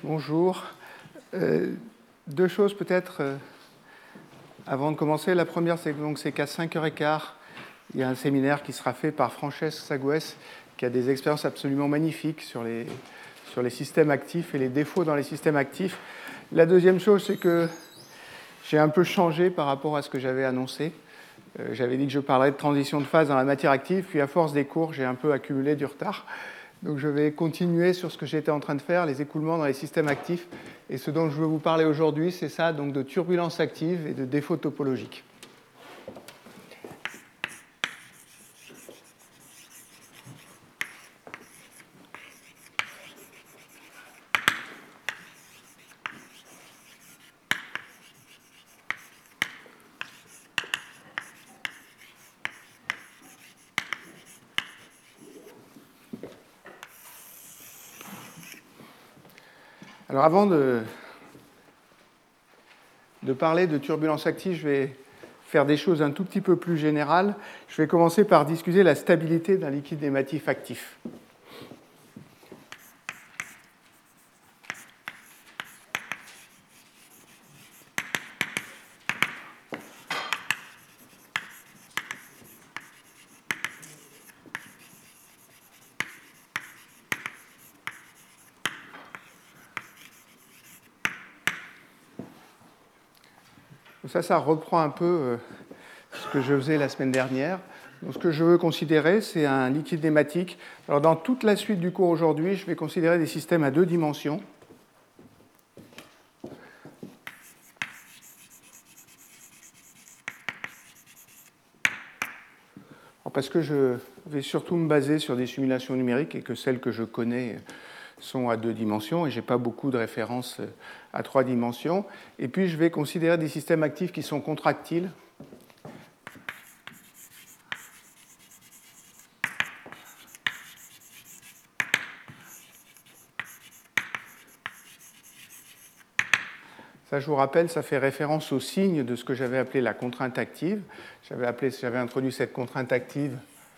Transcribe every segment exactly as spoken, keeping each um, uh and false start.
Bonjour. Euh, deux choses peut-être euh, avant de commencer. La première, c'est donc c'est qu'à cinq heures quinze, il y a un séminaire qui sera fait par Francesc Sagüès, qui a des expériences absolument magnifiques sur les, sur les systèmes actifs et les défauts dans les systèmes actifs. La deuxième chose, c'est que j'ai un peu changé par rapport à ce que j'avais annoncé. Euh, j'avais dit que je parlerais de transition de phase dans la matière active, puis à force des cours, j'ai un peu accumulé du retard. Donc je vais continuer sur ce que j'étais en train de faire, les écoulements dans les systèmes actifs. Et ce dont je veux vous parler aujourd'hui, c'est ça, donc de turbulence active et de défauts topologiques. Alors avant de, de parler de turbulence active, je vais faire des choses un tout petit peu plus générales. Je vais commencer par discuter la stabilité d'un liquide ématif actif. Ça, ça reprend un peu euh, ce que je faisais la semaine dernière. Donc, ce que je veux considérer, c'est un liquide ématique. Alors, dans toute la suite du cours aujourd'hui, je vais considérer des systèmes à deux dimensions. Alors, parce que je vais surtout me baser sur des simulations numériques et que celles que je connais sont à deux dimensions et je n'ai pas beaucoup de références à trois dimensions. Et puis, je vais considérer des systèmes actifs qui sont contractiles. Ça, je vous rappelle, ça fait référence au signe de ce que j'avais appelé la contrainte active. J'avais, appelé, j'avais introduit cette contrainte active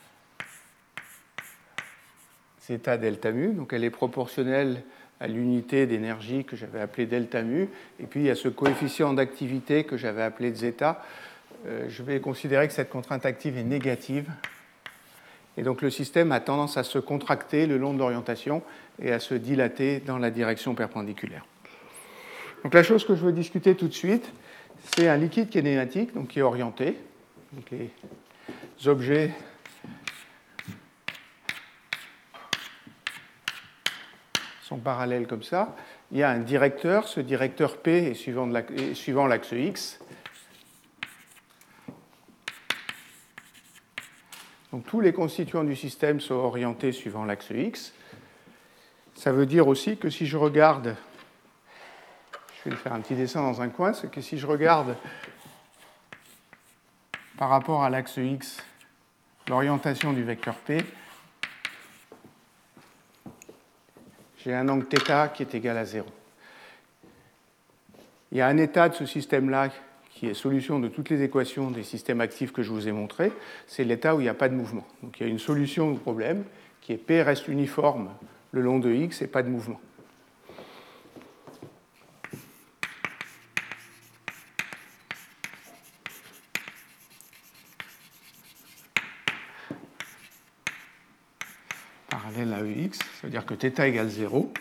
zeta delta mu. Donc, elle est proportionnelle à l'unité d'énergie que j'avais appelée delta mu. Et puis, il y a ce coefficient d'activité que j'avais appelé zeta. Euh, je vais considérer que cette contrainte active est négative. Et donc, le système a tendance à se contracter le long de l'orientation et à se dilater dans la direction perpendiculaire. Donc la chose que je veux discuter tout de suite, c'est un liquide qui est nématique, donc qui est orienté. Donc les objets sont parallèles comme ça. Il y a un directeur, ce directeur P est suivant, de la, est suivant l'axe X. Donc tous les constituants du système sont orientés suivant l'axe X. Ça veut dire aussi que si je regarde... Je vais faire un petit dessin dans un coin, c'est que si je regarde par rapport à l'axe X l'orientation du vecteur P, j'ai un angle θ qui est égal à zéro. Il y a un état de ce système-là qui est solution de toutes les équations des systèmes actifs que je vous ai montrés, c'est l'état où il n'y a pas de mouvement. Donc il y a une solution au problème qui est P reste uniforme le long de X et pas de mouvement. Parallèle à E X, ça veut dire que θ égale zéro.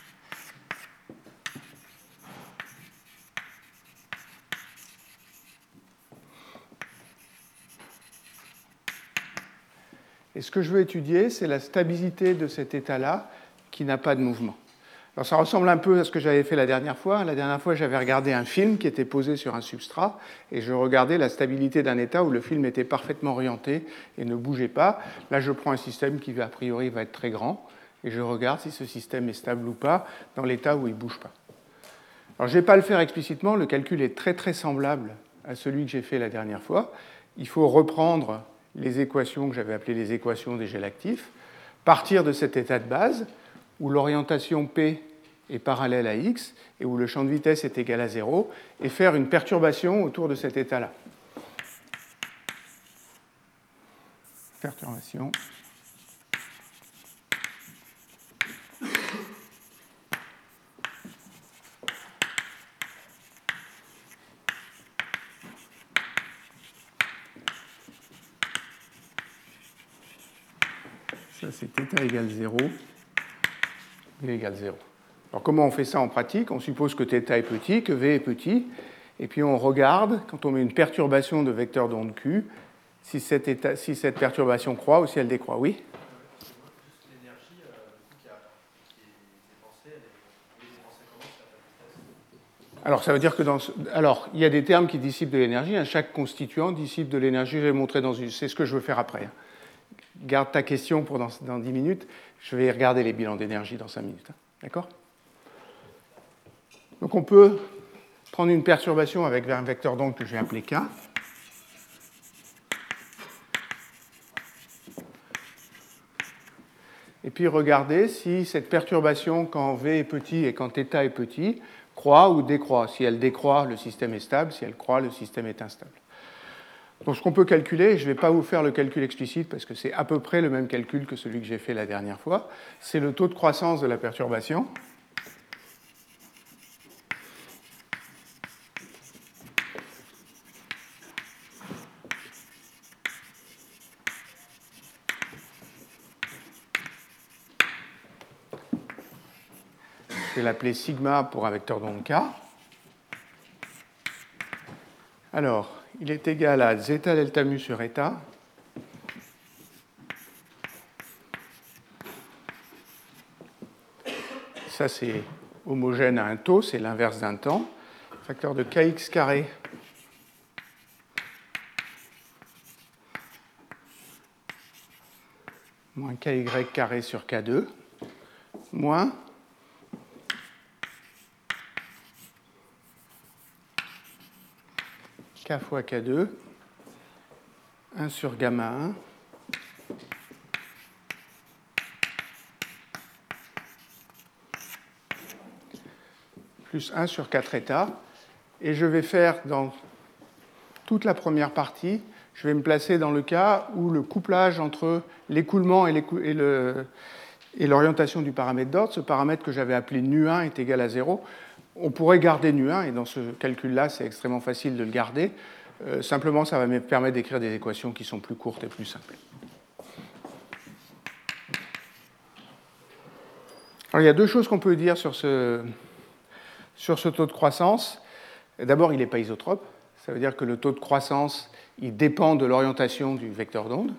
Et ce que je veux étudier, c'est la stabilité de cet état-là qui n'a pas de mouvement. Alors ça ressemble un peu à ce que j'avais fait la dernière fois. La dernière fois, j'avais regardé un film qui était posé sur un substrat et je regardais la stabilité d'un état où le film était parfaitement orienté et ne bougeait pas. Là, je prends un système qui, a priori, va être très grand et je regarde si ce système est stable ou pas dans l'état où il ne bouge pas. Alors, je ne vais pas le faire explicitement. Le calcul est très, très semblable à celui que j'ai fait la dernière fois. Il faut reprendre les équations que j'avais appelées les équations des gels actifs, partir de cet état de base où l'orientation P est parallèle à X et où le champ de vitesse est égal à zéro, et faire une perturbation autour de cet état-là. Perturbation. c'est θ égale zéro, V égale zéro. Alors comment on fait ça en pratique? On suppose que θ est petit, que V est petit, et puis on regarde, quand on met une perturbation de vecteur d'onde Q, si cette, état, si cette perturbation croît ou si elle décroît. Oui? L'énergie qui est dépensée, elle est dépensée comment sur la vitesse? Alors ça veut dire que dans ce... alors il y a des termes qui dissipent de l'énergie. Hein. Chaque constituant dissipe de l'énergie. Je vais montrer dans une. C'est ce que je veux faire après. Hein. Garde ta question pour dans, dans dix minutes. Je vais regarder les bilans d'énergie dans cinq minutes. Hein. D'accord? Donc on peut prendre une perturbation avec un vecteur d'onde que je vais appeler K. Et puis regarder si cette perturbation, quand V est petit et quand θ est petit, croît ou décroît. Si elle décroît, le système est stable. Si elle croît, le système est instable. Donc ce qu'on peut calculer, je ne vais pas vous faire le calcul explicite parce que c'est à peu près le même calcul que celui que j'ai fait la dernière fois, c'est le taux de croissance de la perturbation. Je vais l'appeler sigma pour un vecteur d'onde K. Alors, il est égal à zeta delta mu sur eta. Ça, c'est homogène à un taux, c'est l'inverse d'un temps. Facteur de kx carré moins ky carré sur k deux moins k fois k deux, un sur gamma un, plus un sur quatre états. Et je vais faire dans toute la première partie, je vais me placer dans le cas où le couplage entre l'écoulement et l'orientation du paramètre d'ordre, ce paramètre que j'avais appelé nu un est égal à zéro. On pourrait garder nu un, et dans ce calcul-là, c'est extrêmement facile de le garder. Euh, simplement, ça va me permettre d'écrire des équations qui sont plus courtes et plus simples. Alors, il y a deux choses qu'on peut dire sur ce, sur ce taux de croissance. D'abord, il n'est pas isotrope. Ça veut dire que le taux de croissance, il dépend de l'orientation du vecteur d'onde.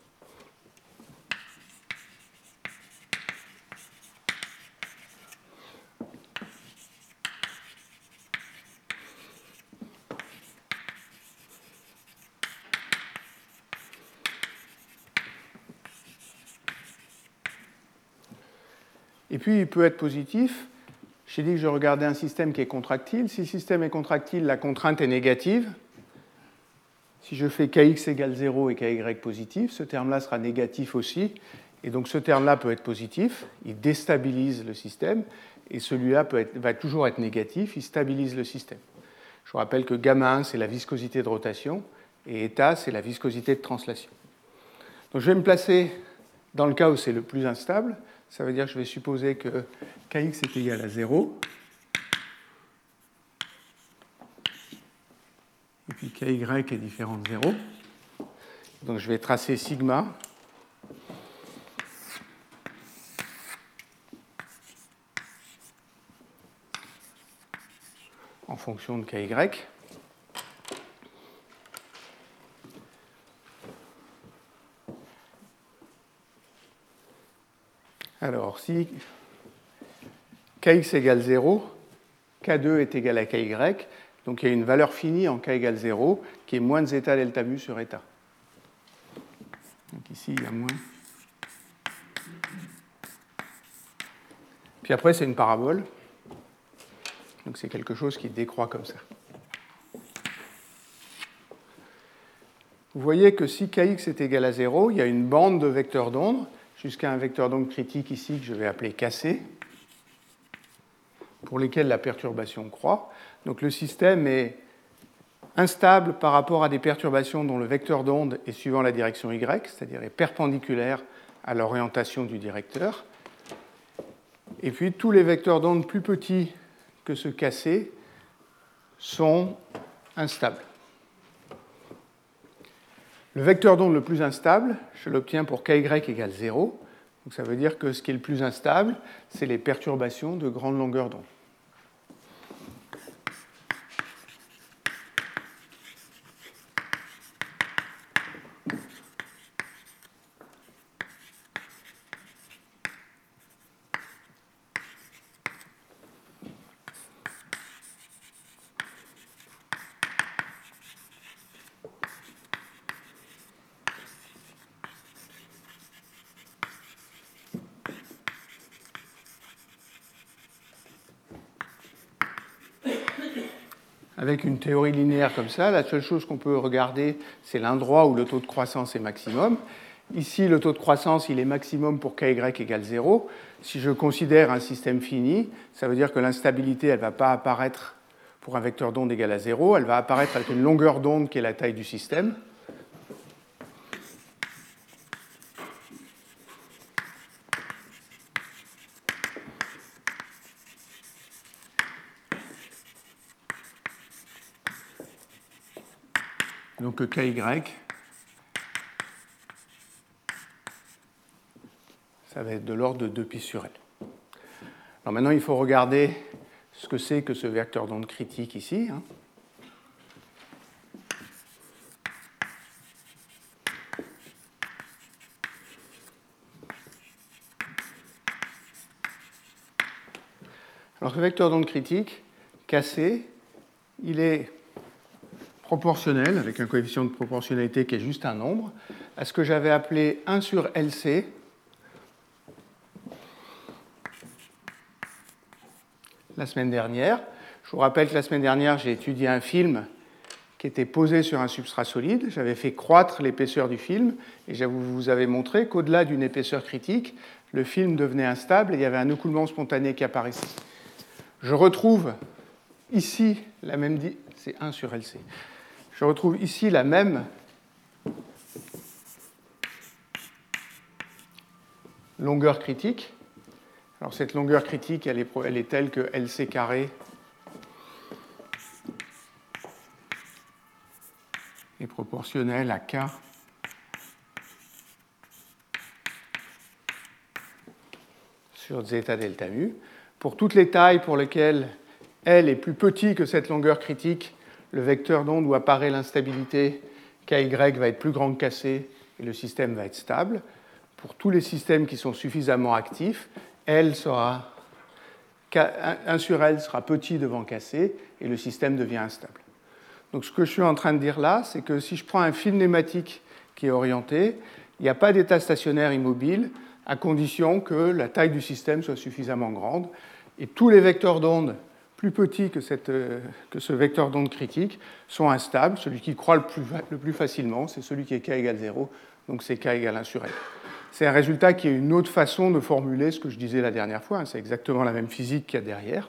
Et puis, il peut être positif. J'ai dit que je regardais un système qui est contractile. Si le système est contractile, la contrainte est négative. Si je fais kx égale zéro et ky positif, ce terme-là sera négatif aussi. Et donc ce terme-là peut être positif, il déstabilise le système. Et celui-là peut être, va toujours être négatif, il stabilise le système. Je vous rappelle que gamma un, c'est la viscosité de rotation, et eta, c'est la viscosité de translation. Donc je vais me placer dans le cas où c'est le plus instable. Ça veut dire que je vais supposer que kx est égal à zéro. Et puis ky est différent de zéro. Donc je vais tracer sigma. En fonction de ky. Alors, si kx égale zéro, k deux est égal à ky, donc il y a une valeur finie en k égale zéro qui est moins zeta delta mu sur eta. Donc ici, il y a moins. Puis après, c'est une parabole. Donc c'est quelque chose qui décroît comme ça. Vous voyez que si kx est égal à zéro, il y a une bande de vecteurs d'onde jusqu'à un vecteur d'onde critique ici que je vais appeler kc, pour lesquels la perturbation croît. Donc le système est instable par rapport à des perturbations dont le vecteur d'onde est suivant la direction y, c'est-à-dire est perpendiculaire à l'orientation du directeur. Et puis tous les vecteurs d'onde plus petits que ce kc sont instables. Le vecteur d'onde le plus instable, je l'obtiens pour ky égale zéro. Donc ça veut dire que ce qui est le plus instable, c'est les perturbations de grande longueur d'onde. Avec une théorie linéaire comme ça, la seule chose qu'on peut regarder, c'est l'endroit où le taux de croissance est maximum. Ici, le taux de croissance, il est maximum pour ky égale zéro. Si je considère un système fini, ça veut dire que l'instabilité, elle ne va pas apparaître pour un vecteur d'onde égal à zéro, elle va apparaître avec une longueur d'onde qui est la taille du système. Donc ky, ça va être de l'ordre de deux pi sur L. Alors maintenant, il faut regarder ce que c'est que ce vecteur d'onde critique ici. Hein. Alors ce vecteur d'onde critique, Kc, il est proportionnel, avec un coefficient de proportionnalité qui est juste un nombre, à ce que j'avais appelé un sur L C, la semaine dernière. Je vous rappelle que la semaine dernière, j'ai étudié un film qui était posé sur un substrat solide. J'avais fait croître l'épaisseur du film et je vous avais montré qu'au-delà d'une épaisseur critique, le film devenait instable et il y avait un écoulement spontané qui apparaissait. Je retrouve ici la même... C'est un sur L C. Je retrouve ici la même longueur critique. Alors cette longueur critique, elle est, elle est telle que L C carré est proportionnel à K sur zeta delta mu. Pour toutes les tailles pour lesquelles L est plus petit que cette longueur critique, le vecteur d'onde où apparaît l'instabilité ky va être plus grand que kc et le système va être stable. Pour tous les systèmes qui sont suffisamment actifs, L sera, un sur L sera petit devant kc et le système devient instable. Donc ce que je suis en train de dire là, c'est que si je prends un fil nématique qui est orienté, il n'y a pas d'état stationnaire immobile à condition que la taille du système soit suffisamment grande. Et tous les vecteurs d'onde plus petits que, cette, que ce vecteur d'onde critique sont instables. Celui qui croît le plus, le plus facilement, c'est celui qui est k égale zéro, donc c'est k égale un sur L. C'est un résultat qui est une autre façon de formuler ce que je disais la dernière fois. C'est exactement la même physique qu'il y a derrière.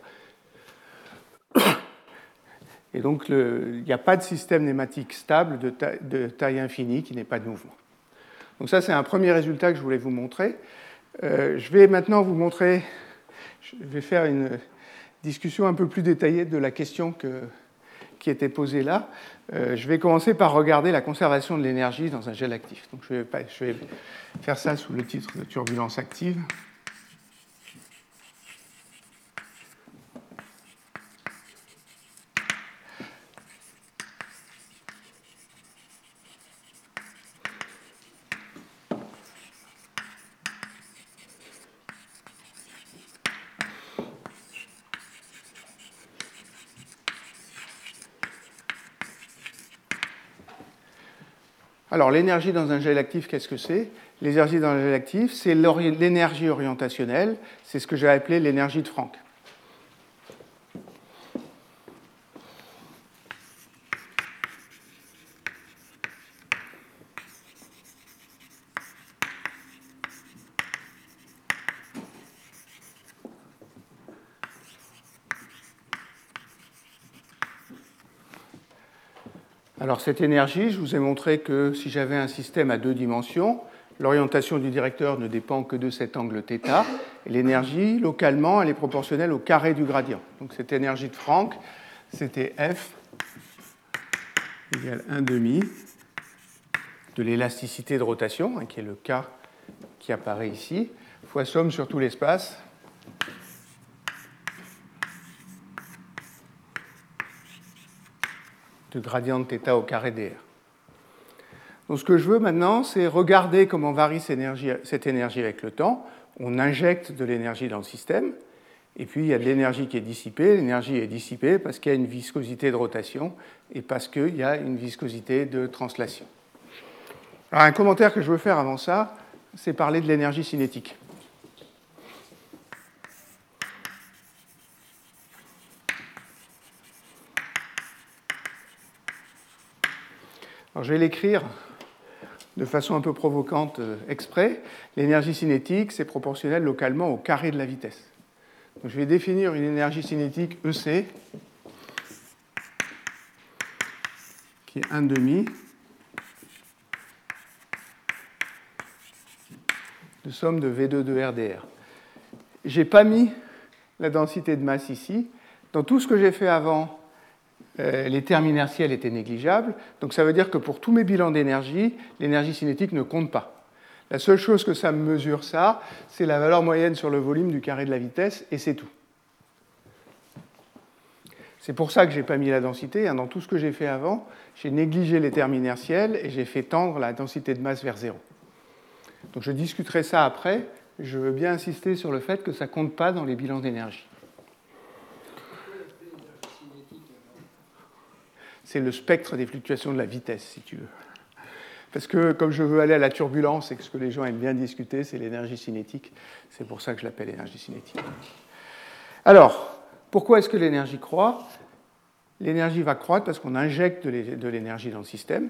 Et donc, le, il n'y a pas de système nématique stable de taille, de taille infinie qui n'ait pas de mouvement. Donc ça, c'est un premier résultat que je voulais vous montrer. Euh, je vais maintenant vous montrer, je vais faire une discussion un peu plus détaillée de la question que, qui était posée là. Euh, je vais commencer par regarder la conservation de l'énergie dans un gel actif. Donc je vais, je vais faire ça sous le titre de turbulence active. Alors, l'énergie dans un gel actif, qu'est-ce que c'est? L'énergie dans un gel actif, c'est l'énergie orientationnelle, c'est ce que j'ai appelé l'énergie de Franck. Alors cette énergie, je vous ai montré que si j'avais un système à deux dimensions, l'orientation du directeur ne dépend que de cet angle θ, et l'énergie, localement, elle est proportionnelle au carré du gradient. Donc cette énergie de Franck, c'était F égale un demi de l'élasticité de rotation, hein, qui est le K qui apparaît ici, fois somme sur tout l'espace de gradient de θ au carré dr. Donc ce que je veux maintenant, c'est regarder comment varie cette énergie, cette énergie avec le temps. On injecte de l'énergie dans le système, et puis il y a de l'énergie qui est dissipée. L'énergie est dissipée parce qu'il y a une viscosité de rotation et parce qu'il y a une viscosité de translation. Alors un commentaire que je veux faire avant ça, c'est parler de l'énergie cinétique. Alors, je vais l'écrire de façon un peu provocante euh, exprès. L'énergie cinétique, c'est proportionnel localement au carré de la vitesse. Donc, je vais définir une énergie cinétique E C qui est un demi de somme de V deux de R dr. Je n'ai pas mis la densité de masse ici. Dans tout ce que j'ai fait avant, Euh, les termes inertiels étaient négligeables, donc ça veut dire que pour tous mes bilans d'énergie, l'énergie cinétique ne compte pas. La seule chose que ça me mesure, ça, c'est la valeur moyenne sur le volume du carré de la vitesse, et c'est tout. C'est pour ça que je n'ai pas mis la densité. Dans tout ce que j'ai fait avant, j'ai négligé les termes inertiels et j'ai fait tendre la densité de masse vers zéro. Donc je discuterai ça après. Je veux bien insister sur le fait que ça ne compte pas dans les bilans d'énergie. C'est le spectre des fluctuations de la vitesse, si tu veux. Parce que comme je veux aller à la turbulence et que ce que les gens aiment bien discuter, c'est l'énergie cinétique, c'est pour ça que je l'appelle énergie cinétique. Alors, pourquoi est-ce que l'énergie croît? L'énergie va croître parce qu'on injecte de l'énergie dans le système.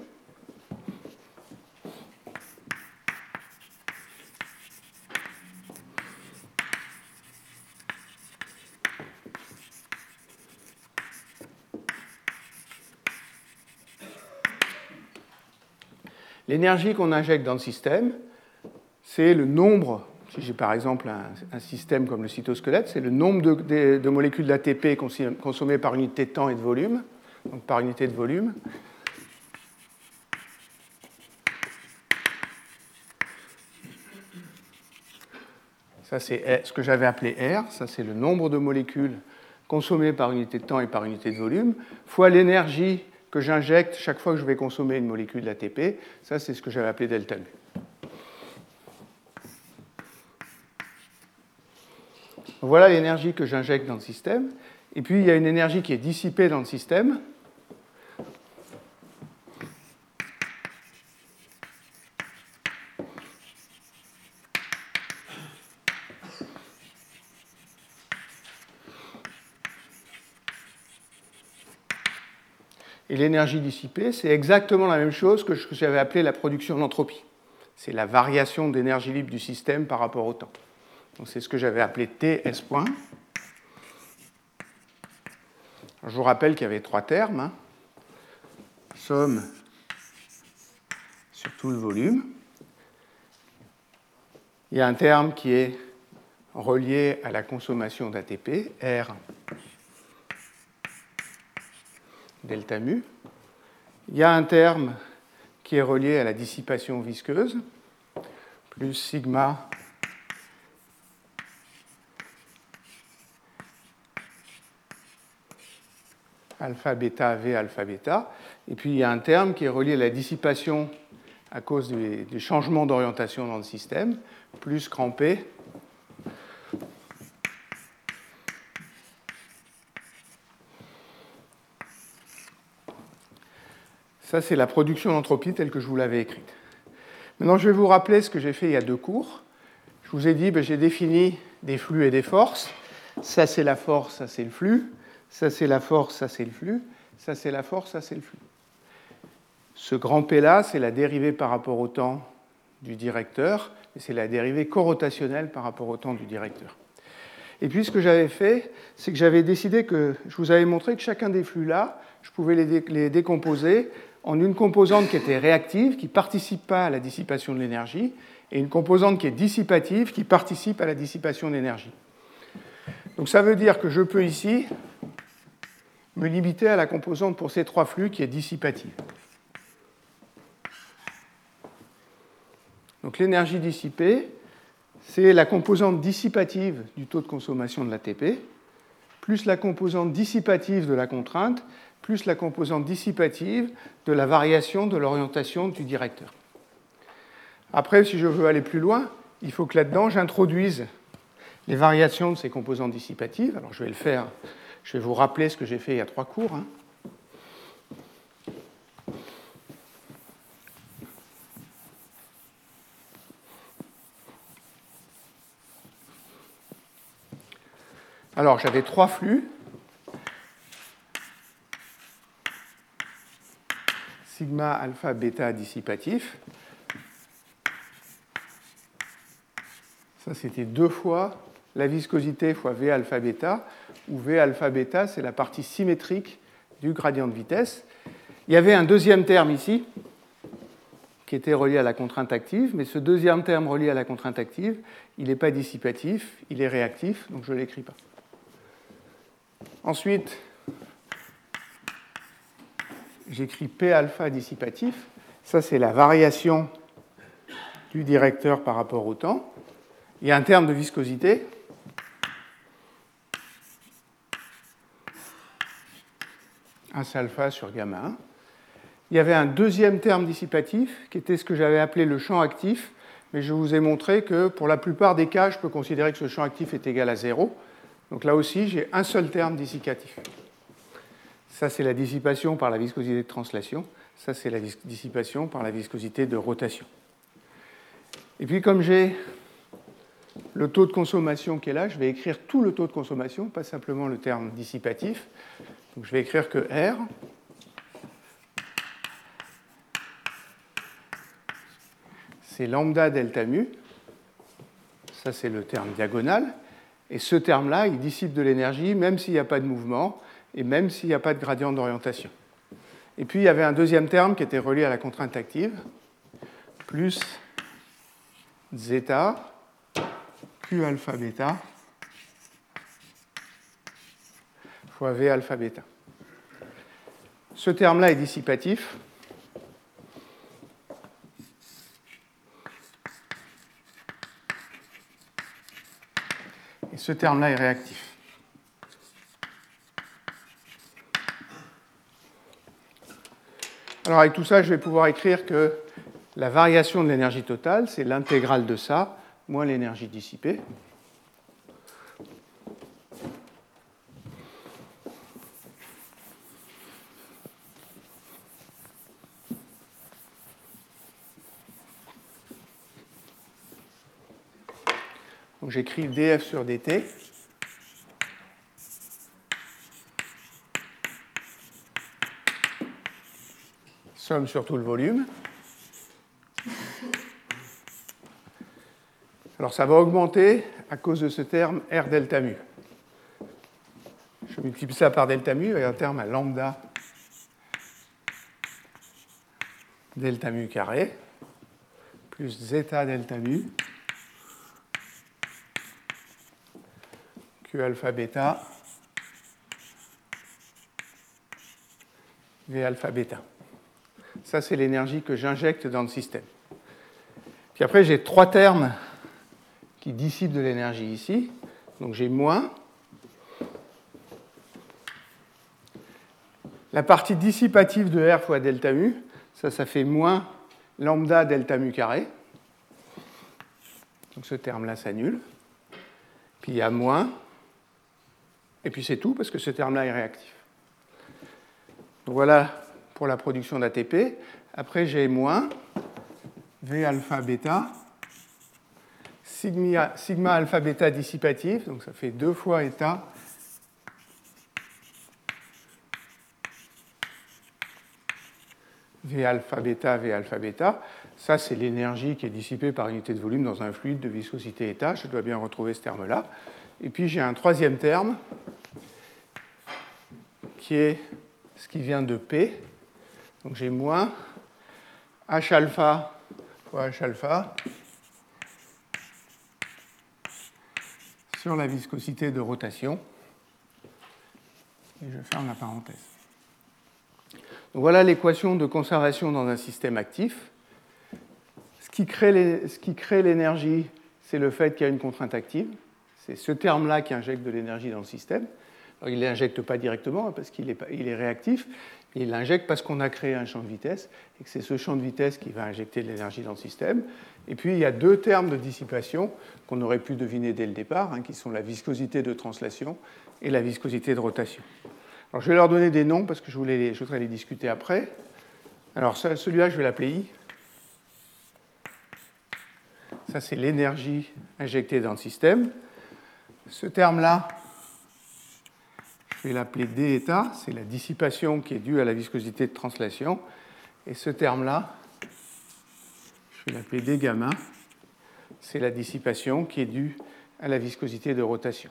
L'énergie qu'on injecte dans le système, c'est le nombre, si j'ai par exemple un, un système comme le cytosquelette, c'est le nombre de, de, de molécules d'A T P consommées par unité de temps et de volume, donc par unité de volume. Ça, c'est ce que j'avais appelé R, ça c'est le nombre de molécules consommées par unité de temps et par unité de volume, fois l'énergie que j'injecte chaque fois que je vais consommer une molécule d'A T P. Ça, c'est ce que j'avais appelé delta mu. Voilà l'énergie que j'injecte dans le système. Et puis, il y a une énergie qui est dissipée dans le système. Et l'énergie dissipée, c'est exactement la même chose que ce que j'avais appelé la production d'entropie. C'est la variation d'énergie libre du système par rapport au temps. Donc c'est ce que j'avais appelé T S point. Je vous rappelle qu'il y avait trois termes. Hein. Somme sur tout le volume. Il y a un terme qui est relié à la consommation d'A T P, R delta mu. Il y a un terme qui est relié à la dissipation visqueuse, plus sigma alpha bêta V alpha bêta. Et puis il y a un terme qui est relié à la dissipation à cause des, des changements d'orientation dans le système, plus grand P ça, c'est la production d'entropie telle que je vous l'avais écrite. Maintenant, je vais vous rappeler ce que j'ai fait il y a deux cours. Je vous ai dit, ben, j'ai défini des flux et des forces. Ça, c'est la force, ça, c'est le flux. Ça, c'est la force, ça, c'est le flux. Ça, c'est la force, ça, c'est le flux. Ce grand P-là, c'est la dérivée par rapport au temps du directeur, et c'est la dérivée corotationnelle par rapport au temps du directeur. Et puis, ce que j'avais fait, c'est que j'avais décidé que je vous avais montré que chacun des flux-là, je pouvais les, dé- les décomposer en une composante qui était réactive, qui ne participe pas à la dissipation de l'énergie, et une composante qui est dissipative, qui participe à la dissipation de l'énergie. Donc ça veut dire que je peux ici me limiter à la composante pour ces trois flux qui est dissipative. Donc l'énergie dissipée, c'est la composante dissipative du taux de consommation de l'A T P, plus la composante dissipative de la contrainte, plus la composante dissipative de la variation de l'orientation du directeur. Après, si je veux aller plus loin, il faut que là-dedans, j'introduise les variations de ces composantes dissipatives. Alors, je vais le faire, je vais vous rappeler ce que j'ai fait il y a trois cours. Hein. Alors, j'avais trois flux. Sigma, alpha, bêta dissipatif. Ça, c'était deux fois la viscosité fois V alpha bêta, où V alpha bêta, c'est la partie symétrique du gradient de vitesse. Il y avait un deuxième terme ici, qui était relié à la contrainte active, mais ce deuxième terme relié à la contrainte active, il n'est pas dissipatif, il est réactif, donc je ne l'écris pas. Ensuite, j'écris P alpha dissipatif. Ça, c'est la variation du directeur par rapport au temps. Il y a un terme de viscosité. As alpha sur gamma un. Il y avait un deuxième terme dissipatif, qui était ce que j'avais appelé le champ actif, mais je vous ai montré que pour la plupart des cas, je peux considérer que ce champ actif est égal à zéro. Donc là aussi, j'ai un seul terme dissipatif. Ça, c'est la dissipation par la viscosité de translation. Ça, c'est la dissipation par la viscosité de rotation. Et puis, comme j'ai le taux de consommation qui est là, je vais écrire tout le taux de consommation, pas simplement le terme dissipatif. Donc, je vais écrire que R, c'est lambda delta mu. Ça, c'est le terme diagonal. Et ce terme-là, il dissipe de l'énergie, même s'il n'y a pas de mouvement, et même s'il n'y a pas de gradient d'orientation. Et puis, il y avait un deuxième terme qui était relié à la contrainte active, plus zeta, Q alpha bêta, fois V alpha bêta. Ce terme-là est dissipatif. Et ce terme-là est réactif. Alors avec tout ça, je vais pouvoir écrire que la variation de l'énergie totale, c'est l'intégrale de ça, moins l'énergie dissipée. Donc j'écris df sur dt. Somme sur tout le volume. Alors ça va augmenter à cause de ce terme R delta mu. Je multiplie ça par delta mu et un terme à lambda delta mu carré plus zeta delta mu Q alpha bêta V alpha bêta. Ça, c'est l'énergie que j'injecte dans le système. Puis après, j'ai trois termes qui dissipent de l'énergie ici. Donc j'ai moins. La partie dissipative de R fois delta mu, ça, ça fait moins lambda delta mu carré. Donc ce terme-là s'annule. Puis il y a moins. Et puis c'est tout, parce que ce terme-là est réactif. Donc voilà pour la production d'A T P. Après, j'ai moins V alpha bêta, sigma, sigma alpha bêta dissipatif, donc ça fait deux fois état V alpha bêta, V alpha bêta. Ça, c'est l'énergie qui est dissipée par unité de volume dans un fluide de viscosité état. Je dois bien retrouver ce terme-là. Et puis, j'ai un troisième terme qui est ce qui vient de P. Donc, j'ai moins H alpha fois H alpha sur la viscosité de rotation. Et je ferme la parenthèse. Donc voilà l'équation de conservation dans un système actif. Ce qui crée l'énergie, c'est le fait qu'il y a une contrainte active. C'est ce terme-là qui injecte de l'énergie dans le système. Alors, il ne l'injecte pas directement hein, parce qu'il est, il est réactif, il l'injecte parce qu'on a créé un champ de vitesse et que c'est ce champ de vitesse qui va injecter de l'énergie dans le système. Et puis, il y a deux termes de dissipation qu'on aurait pu deviner dès le départ, hein, qui sont la viscosité de translation et la viscosité de rotation. Alors, je vais leur donner des noms parce que je, voulais les, je voudrais les discuter après. Alors, celui-là, je vais l'appeler I. Ça, c'est l'énergie injectée dans le système. Ce terme-là, je vais l'appeler d état, c'est la dissipation qui est due à la viscosité de translation. Et ce terme-là, je vais l'appeler d gamma, c'est la dissipation qui est due à la viscosité de rotation.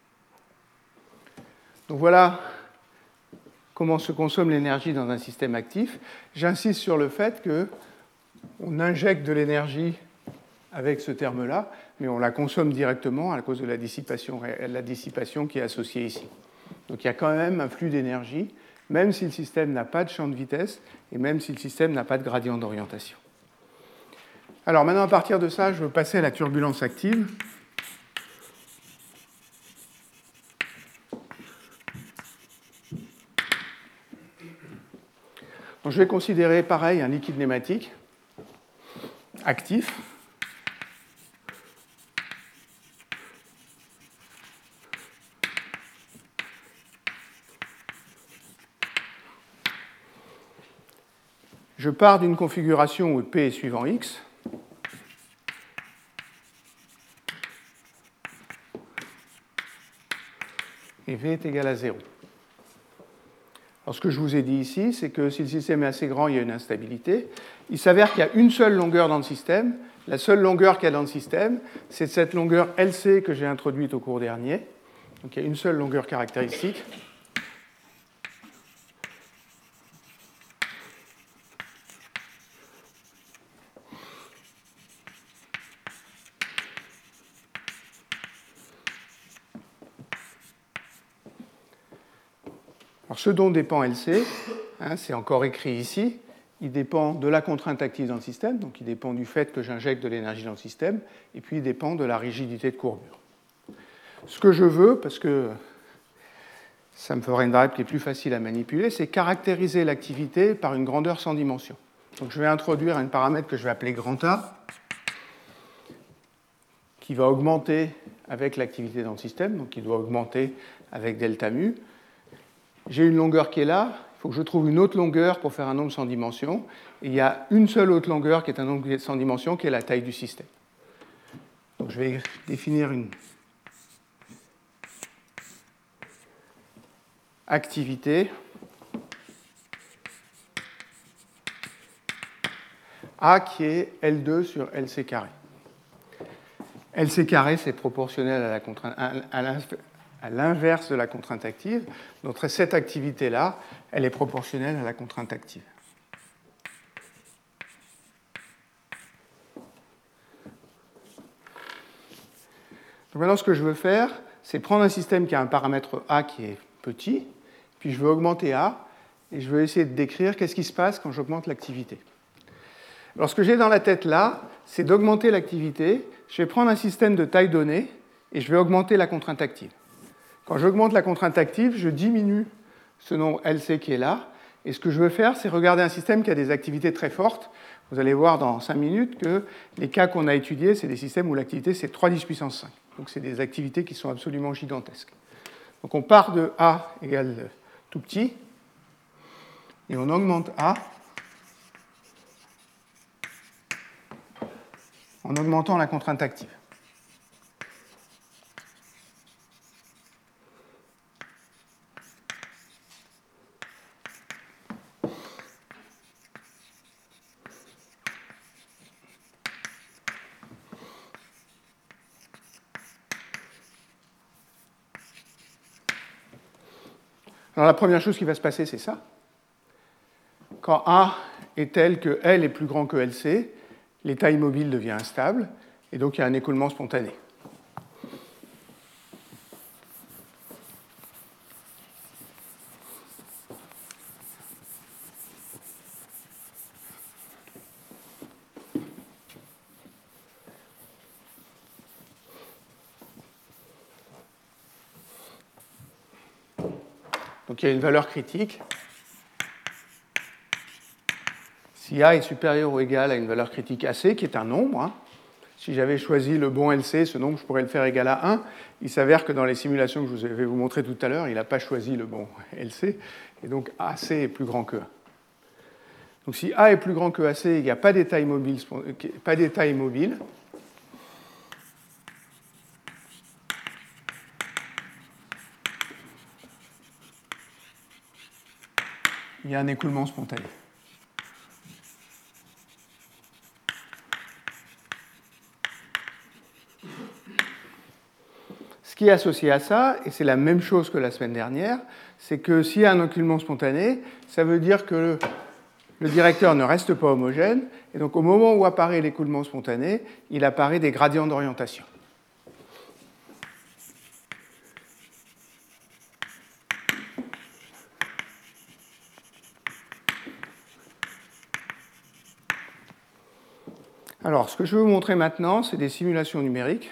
Donc voilà comment se consomme l'énergie dans un système actif. J'insiste sur le fait qu'on injecte de l'énergie avec ce terme-là, mais on la consomme directement à cause de la dissipation, la dissipation qui est associée ici. Donc il y a quand même un flux d'énergie, même si le système n'a pas de champ de vitesse et même si le système n'a pas de gradient d'orientation. Alors maintenant, à partir de ça, je veux passer à la turbulence active. Donc, je vais considérer pareil un liquide pneumatique actif. Je pars d'une configuration où P est suivant X. Et V est égal à zéro. Alors, ce que je vous ai dit ici, c'est que si le système est assez grand, il y a une instabilité. Il s'avère qu'il y a une seule longueur dans le système. La seule longueur qu'il y a dans le système, c'est cette longueur L C que j'ai introduite au cours dernier. Donc, il y a une seule longueur caractéristique. Alors, ce dont dépend L C, hein, c'est encore écrit ici, il dépend de la contrainte active dans le système, donc il dépend du fait que j'injecte de l'énergie dans le système, et puis il dépend de la rigidité de courbure. Ce que je veux, parce que ça me ferait une variable qui est plus facile à manipuler, c'est caractériser l'activité par une grandeur sans dimension. Donc je vais introduire un paramètre que je vais appeler grand A, qui va augmenter avec l'activité dans le système, donc il doit augmenter avec delta mu. J'ai une longueur qui est là, il faut que je trouve une autre longueur pour faire un nombre sans dimension. Et il y a une seule autre longueur qui est un nombre sans dimension, qui est la taille du système. Donc je vais définir une activité A qui est L deux sur L C carré. L C carré, c'est proportionnel à la contrainte, à l'inverse de la contrainte active. Donc cette activité-là, elle est proportionnelle à la contrainte active. Donc maintenant, ce que je veux faire, c'est prendre un système qui a un paramètre A qui est petit, puis je veux augmenter A, et je veux essayer de décrire qu'est-ce qui se passe quand j'augmente l'activité. Alors ce que j'ai dans la tête là, c'est d'augmenter l'activité. Je vais prendre un système de taille donnée, et je vais augmenter la contrainte active. Quand j'augmente la contrainte active, je diminue ce nombre L C qui est là. Et ce que je veux faire, c'est regarder un système qui a des activités très fortes. Vous allez voir dans cinq minutes que les cas qu'on a étudiés, c'est des systèmes où l'activité, c'est trois dix puissance cinq. Donc c'est des activités qui sont absolument gigantesques. Donc on part de A égale tout petit, et on augmente A en augmentant la contrainte active. Alors la première chose qui va se passer, c'est ça. Quand A est tel que L est plus grand que L C, l'état immobile devient instable, et donc il y a un écoulement spontané. Donc il y a une valeur critique. Si A est supérieur ou égal à une valeur critique A C, qui est un nombre, hein, si j'avais choisi le bon L C, ce nombre, je pourrais le faire égal à un. Il s'avère que dans les simulations que je vais vous montrer tout à l'heure, il n'a pas choisi le bon L C, et donc A C est plus grand que un. Donc si A est plus grand que A C, il n'y a pas d'état immobile, pas d'état immobile. Il y a un écoulement spontané. Ce qui est associé à ça, et c'est la même chose que la semaine dernière, c'est que s'il y a un écoulement spontané, ça veut dire que le directeur ne reste pas homogène, et donc au moment où apparaît l'écoulement spontané, il apparaît des gradients d'orientation. Alors, ce que je vais vous montrer maintenant, c'est des simulations numériques.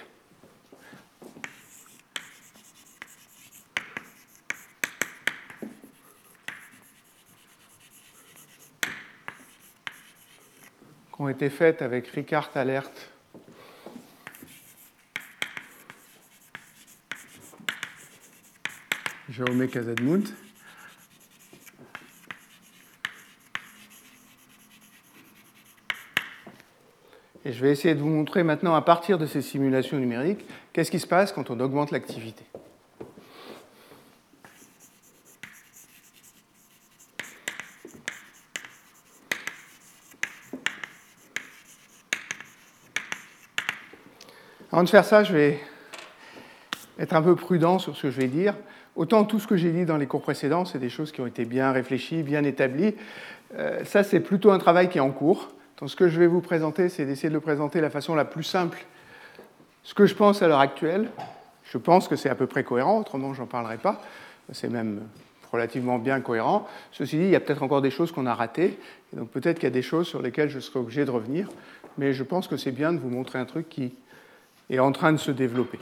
Qui ont été faites avec Ricard Alert Jaume Casadmount. Et je vais essayer de vous montrer maintenant, à partir de ces simulations numériques, qu'est-ce qui se passe quand on augmente l'activité. Avant de faire ça, je vais être un peu prudent sur ce que je vais dire. Autant tout ce que j'ai dit dans les cours précédents, c'est des choses qui ont été bien réfléchies, bien établies. Euh, ça, c'est plutôt un travail qui est en cours. Donc, ce que je vais vous présenter, c'est d'essayer de le présenter de la façon la plus simple. Ce que je pense à l'heure actuelle, je pense que c'est à peu près cohérent, autrement je n'en parlerai pas. C'est même relativement bien cohérent. Ceci dit, il y a peut-être encore des choses qu'on a ratées. Et donc peut-être qu'il y a des choses sur lesquelles je serai obligé de revenir. Mais je pense que c'est bien de vous montrer un truc qui est en train de se développer.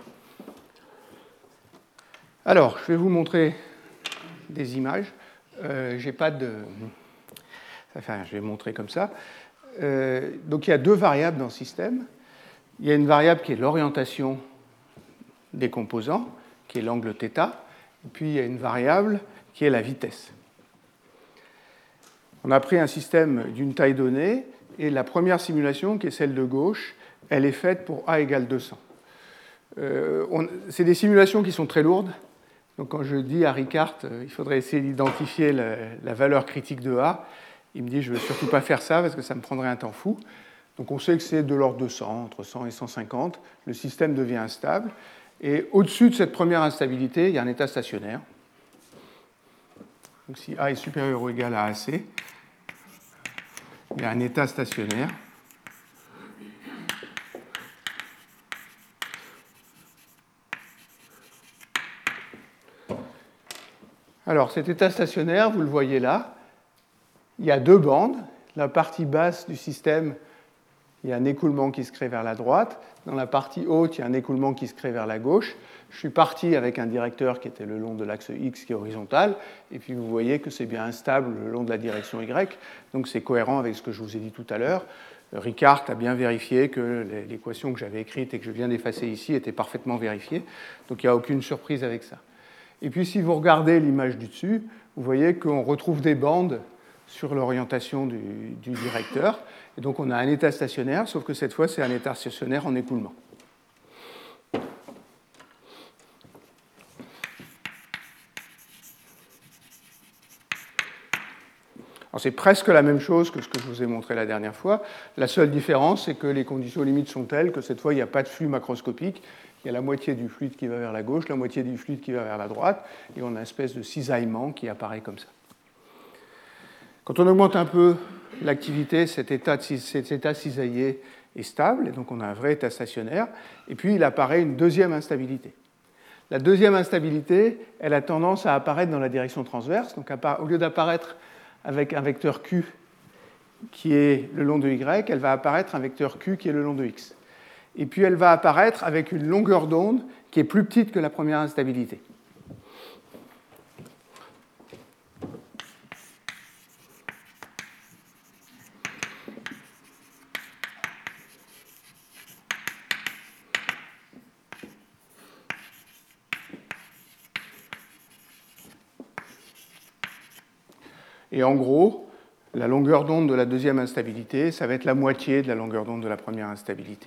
Alors, je vais vous montrer des images. Euh, j'ai pas de... Enfin, je vais montrer comme ça. Euh, donc, il y a deux variables dans le système. Il y a une variable qui est l'orientation des composants, qui est l'angle θ, et puis il y a une variable qui est la vitesse. On a pris un système d'une taille donnée, et la première simulation, qui est celle de gauche, elle est faite pour A égale deux cents. Euh, on... C'est des simulations qui sont très lourdes. Donc, quand je dis à Ricard, euh, il faudrait essayer d'identifier la, la valeur critique de A, il me dit, je ne veux surtout pas faire ça parce que ça me prendrait un temps fou. Donc on sait que c'est de l'ordre de cent, entre cent et cent cinquante. Le système devient instable. Et au-dessus de cette première instabilité, il y a un état stationnaire. Donc si A est supérieur ou égal à A C, il y a un état stationnaire. Alors cet état stationnaire, vous le voyez là, il y a deux bandes. La partie basse du système, il y a un écoulement qui se crée vers la droite. Dans la partie haute, il y a un écoulement qui se crée vers la gauche. Je suis parti avec un directeur qui était le long de l'axe X qui est horizontal. Et puis vous voyez que c'est bien instable le long de la direction Y. Donc c'est cohérent avec ce que je vous ai dit tout à l'heure. Ricard a bien vérifié que l'équation que j'avais écrite et que je viens d'effacer ici était parfaitement vérifiée. Donc il n'y a aucune surprise avec ça. Et puis si vous regardez l'image du dessus, vous voyez qu'on retrouve des bandes sur l'orientation du, du directeur. Et donc on a un état stationnaire, sauf que cette fois c'est un état stationnaire en écoulement. Alors c'est presque la même chose que ce que je vous ai montré la dernière fois. La seule différence, c'est que les conditions limites sont telles que cette fois il n'y a pas de flux macroscopique. Il y a la moitié du fluide qui va vers la gauche, la moitié du fluide qui va vers la droite, et on a une espèce de cisaillement qui apparaît comme ça. Quand on augmente un peu l'activité, cet état, cet état cisaillé est stable, et donc on a un vrai état stationnaire, et puis il apparaît une deuxième instabilité. La deuxième instabilité, elle a tendance à apparaître dans la direction transverse, donc au lieu d'apparaître avec un vecteur Q qui est le long de Y, elle va apparaître un vecteur Q qui est le long de X. Et puis elle va apparaître avec une longueur d'onde qui est plus petite que la première instabilité. Et en gros, la longueur d'onde de la deuxième instabilité, ça va être la moitié de la longueur d'onde de la première instabilité.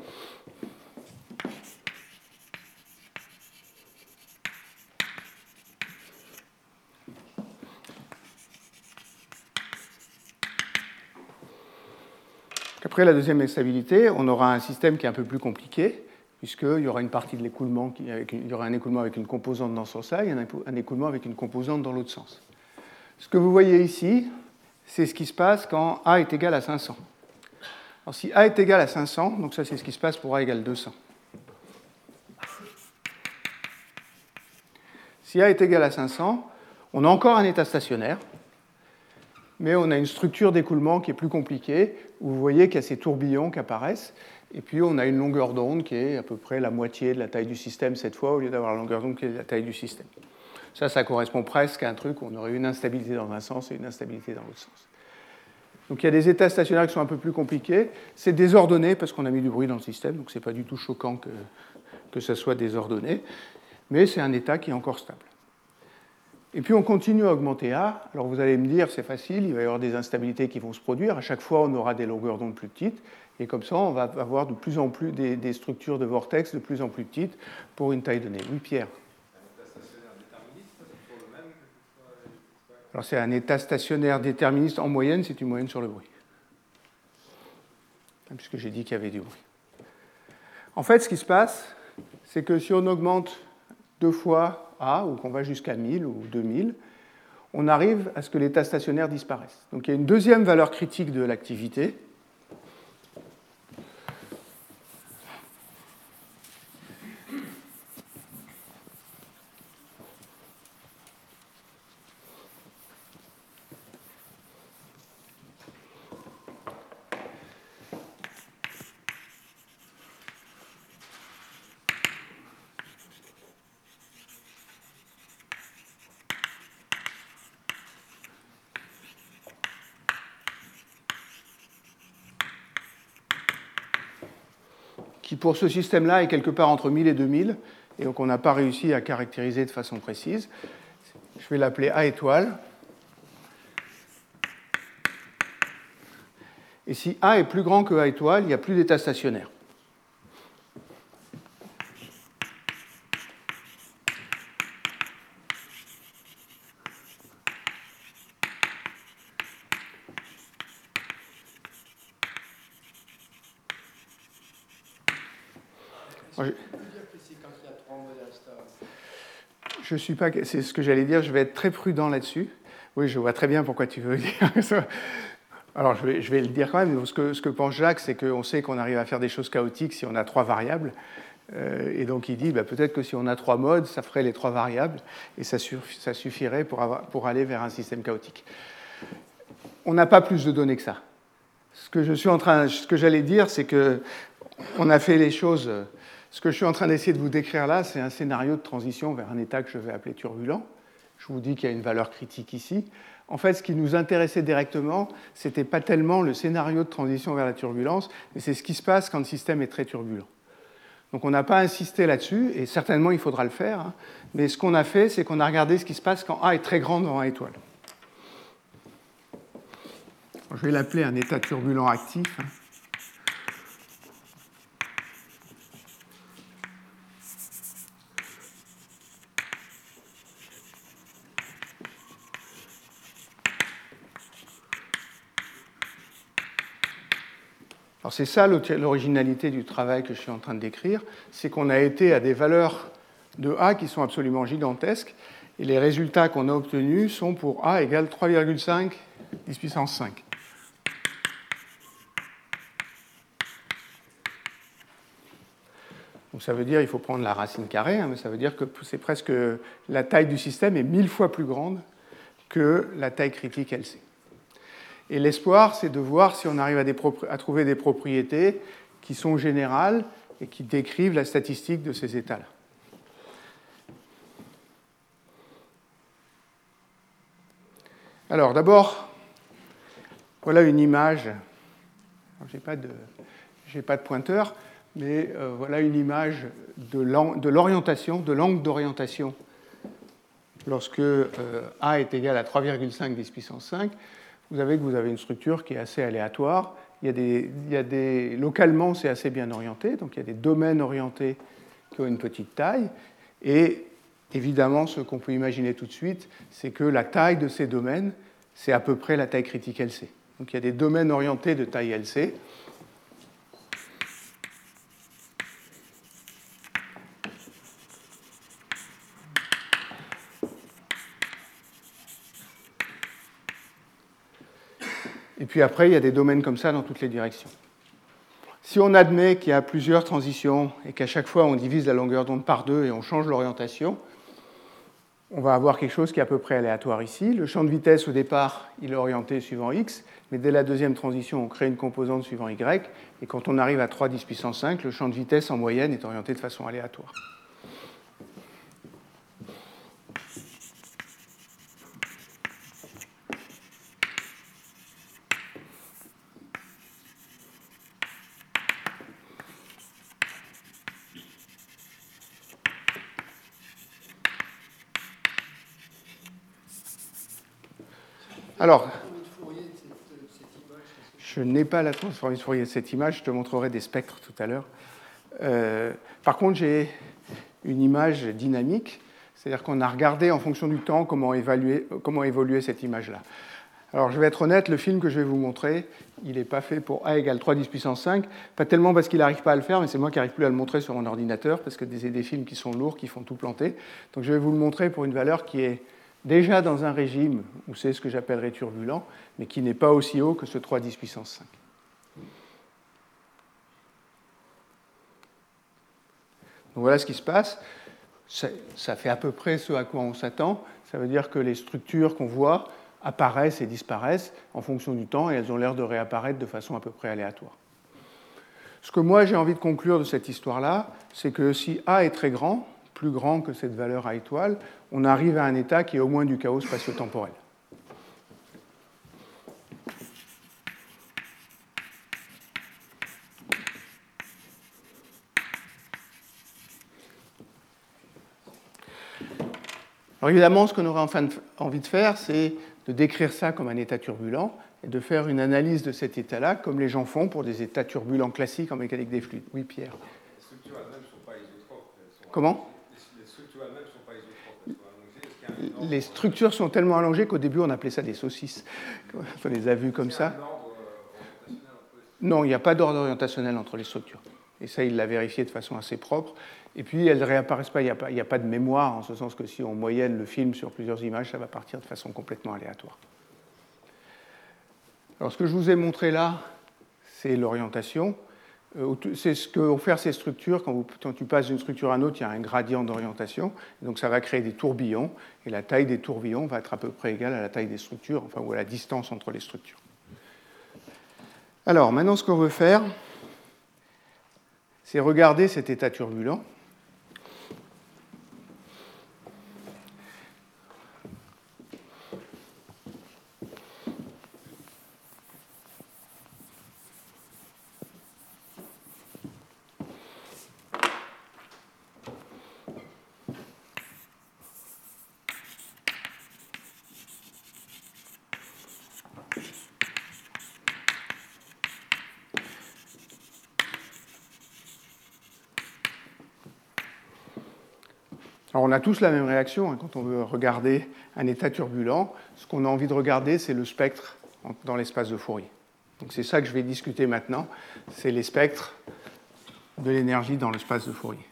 Après la deuxième instabilité, on aura un système qui est un peu plus compliqué, puisqu'il y aura une partie de l'écoulement, qui, avec une, il y aura un écoulement avec une composante dans ce sens-là et un, un écoulement avec une composante dans l'autre sens. Ce que vous voyez ici, c'est ce qui se passe quand A est égal à cinq cents. Alors si A est égal à cinq cents, donc ça c'est ce qui se passe pour A égale deux cents. Si A est égal à cinq cents, on a encore un état stationnaire, mais on a une structure d'écoulement qui est plus compliquée, où vous voyez qu'il y a ces tourbillons qui apparaissent, et puis on a une longueur d'onde qui est à peu près la moitié de la taille du système cette fois, au lieu d'avoir la longueur d'onde qui est la taille du système. Ça, ça correspond presque à un truc où on aurait une instabilité dans un sens et une instabilité dans l'autre sens. Donc il y a des états stationnaires qui sont un peu plus compliqués. C'est désordonné parce qu'on a mis du bruit dans le système, donc ce n'est pas du tout choquant que, que ça soit désordonné, mais c'est un état qui est encore stable. Et puis on continue à augmenter A. Alors vous allez me dire, c'est facile, il va y avoir des instabilités qui vont se produire. À chaque fois, on aura des longueurs d'onde plus petites. Et comme ça, on va avoir de plus en plus des, des structures de vortex de plus en plus petites pour une taille donnée. Oui, Pierre. Alors c'est un état stationnaire déterministe en moyenne, c'est une moyenne sur le bruit. Puisque j'ai dit qu'il y avait du bruit. En fait, ce qui se passe, c'est que si on augmente deux fois A, ou qu'on va jusqu'à mille ou deux mille, on arrive à ce que l'état stationnaire disparaisse. Donc il y a une deuxième valeur critique de l'activité. Qui pour ce système-là est quelque part entre mille et deux mille, et donc on n'a pas réussi à caractériser de façon précise. Je vais l'appeler A étoile. Et si A est plus grand que A étoile, il n'y a plus d'état stationnaire. Je suis pas, c'est ce que j'allais dire, je vais être très prudent là-dessus. Oui, je vois très bien pourquoi tu veux dire ça. Alors, je vais, je vais le dire quand même. Ce que, ce que pense Jacques, c'est qu'on sait qu'on arrive à faire des choses chaotiques si on a trois variables. Euh, et donc, il dit, bah, peut-être que si on a trois modes, ça ferait les trois variables, et ça, ça suffirait pour, avoir, pour aller vers un système chaotique. On n'a pas plus de données que ça. Ce que je suis en train, ce que j'allais dire, c'est que on a fait les choses. Ce que je suis en train d'essayer de vous décrire là, c'est un scénario de transition vers un état que je vais appeler turbulent. Je vous dis qu'il y a une valeur critique ici. En fait, ce qui nous intéressait directement, ce n'était pas tellement le scénario de transition vers la turbulence, mais c'est ce qui se passe quand le système est très turbulent. Donc on n'a pas insisté là-dessus, et certainement il faudra le faire, hein, mais ce qu'on a fait, c'est qu'on a regardé ce qui se passe quand A est très grand dans A étoile. Je vais l'appeler un état turbulent actif. Hein. Alors c'est ça l'originalité du travail que je suis en train de décrire, c'est qu'on a été à des valeurs de A qui sont absolument gigantesques, et les résultats qu'on a obtenus sont pour A égale trois virgule cinq dix puissance cinq. Donc ça veut dire qu'il faut prendre la racine carrée, hein, mais ça veut dire que c'est presque la taille du système est mille fois plus grande que la taille critique L C. Et l'espoir, c'est de voir si on arrive à, des à trouver des propriétés qui sont générales et qui décrivent la statistique de ces états-là. Alors, d'abord, voilà une image. Je n'ai pas de, j'ai pas de pointeur, mais euh, voilà une image de l'orientation, de l'angle d'orientation lorsque euh, A est égal à trois virgule cinq dix puissance cinq, vous avez que vous avez une structure qui est assez aléatoire. Il y a des, il y a des, localement, c'est assez bien orienté, donc il y a des domaines orientés qui ont une petite taille. Et évidemment, ce qu'on peut imaginer tout de suite, c'est que la taille de ces domaines, c'est à peu près la taille critique L C. Donc il y a des domaines orientés de taille L C. Et puis après, il y a des domaines comme ça dans toutes les directions. Si on admet qu'il y a plusieurs transitions et qu'à chaque fois on divise la longueur d'onde par deux et on change l'orientation, on va avoir quelque chose qui est à peu près aléatoire ici. Le champ de vitesse au départ, il est orienté suivant x, mais dès la deuxième transition, on crée une composante suivant y, et quand on arrive à trois dix puissance cinq, le champ de vitesse en moyenne est orienté de façon aléatoire. Alors, je n'ai pas la transformée de Fourier de cette image, je te montrerai des spectres tout à l'heure. Euh, par contre, j'ai une image dynamique, c'est-à-dire qu'on a regardé en fonction du temps comment, évaluer, comment évoluer cette image-là. Alors, je vais être honnête, le film que je vais vous montrer, il n'est pas fait pour A égale trois dix puissance cinq, pas tellement parce qu'il n'arrive pas à le faire, mais c'est moi qui n'arrive plus à le montrer sur mon ordinateur, parce que c'est des films qui sont lourds, qui font tout planter. Donc, je vais vous le montrer pour une valeur qui est déjà dans un régime où c'est ce que j'appellerais turbulent, mais qui n'est pas aussi haut que ce trois dix puissance cinq. Donc voilà ce qui se passe. Ça, ça fait à peu près ce à quoi on s'attend. Ça veut dire que les structures qu'on voit apparaissent et disparaissent en fonction du temps et elles ont l'air de réapparaître de façon à peu près aléatoire. Ce que moi j'ai envie de conclure de cette histoire-là, c'est que si A est très grand, plus grand que cette valeur à étoile, on arrive à un état qui est au moins du chaos spatio-temporel. Alors évidemment, ce qu'on aurait enfin envie de faire, c'est de décrire ça comme un état turbulent et de faire une analyse de cet état-là, comme les gens font pour des états turbulents classiques en mécanique des fluides. Oui, Pierre. Les structures elles-mêmes ne sont pas isotropes. Sont Comment ? Les structures elles-mêmes ne sont pas isotropes. Les structures sont tellement allongées qu'au début, on appelait ça des saucisses. On les a vues comme ça. Non, il n'y a pas d'ordre orientationnel entre les structures. Et ça, il l'a vérifié de façon assez propre. Et puis, elles ne réapparaissent pas. Il n'y a pas, il n'y a pas de mémoire, en ce sens que si on moyenne le film sur plusieurs images, ça va partir de façon complètement aléatoire. Alors, ce que je vous ai montré là, c'est l'orientation. C'est ce que vont faire ces structures. Quand, vous, quand tu passes d'une structure à une autre, il y a un gradient d'orientation. Donc, ça va créer des tourbillons. Et la taille des tourbillons va être à peu près égale à la taille des structures, enfin, ou à la distance entre les structures. Alors, maintenant, ce qu'on veut faire, c'est regarder cet état turbulent. Alors, on a tous la même réaction hein, quand on veut regarder un état turbulent. Ce qu'on a envie de regarder, c'est le spectre dans l'espace de Fourier. Donc, c'est ça que je vais discuter maintenant. C'est les spectres de l'énergie dans l'espace de Fourier.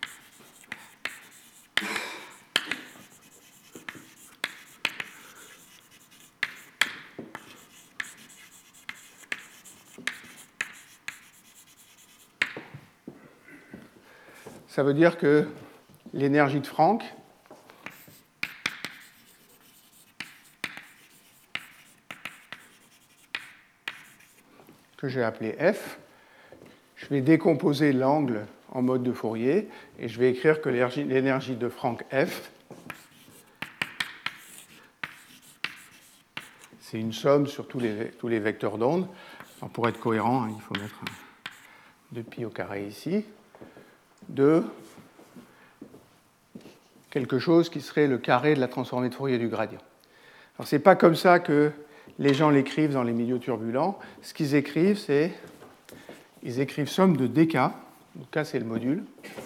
Ça veut dire que l'énergie de Franck que j'ai appelé F, je vais décomposer l'angle en mode de Fourier et je vais écrire que l'énergie de Franck F, c'est une somme sur tous les, tous les vecteurs d'onde. Pour être cohérent, hein, il faut mettre deux pi au carré ici, de quelque chose qui serait le carré de la transformée de Fourier du gradient. Alors, ce n'est pas comme ça que les gens l'écrivent dans les milieux turbulents. Ce qu'ils écrivent, c'est ils écrivent somme de dk. Donc, K, c'est le module.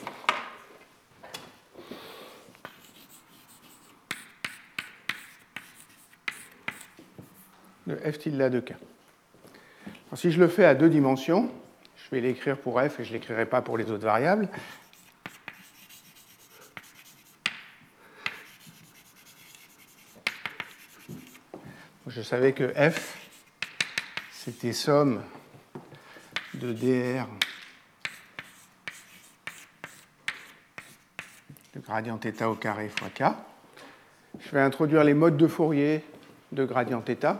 De f tilde de k. Alors, si je le fais à deux dimensions, je vais l'écrire pour f et je ne l'écrirai pas pour les autres variables. Je savais que f, c'était somme de dr de gradient θ au carré fois k. Je vais introduire les modes de Fourier de gradient θ.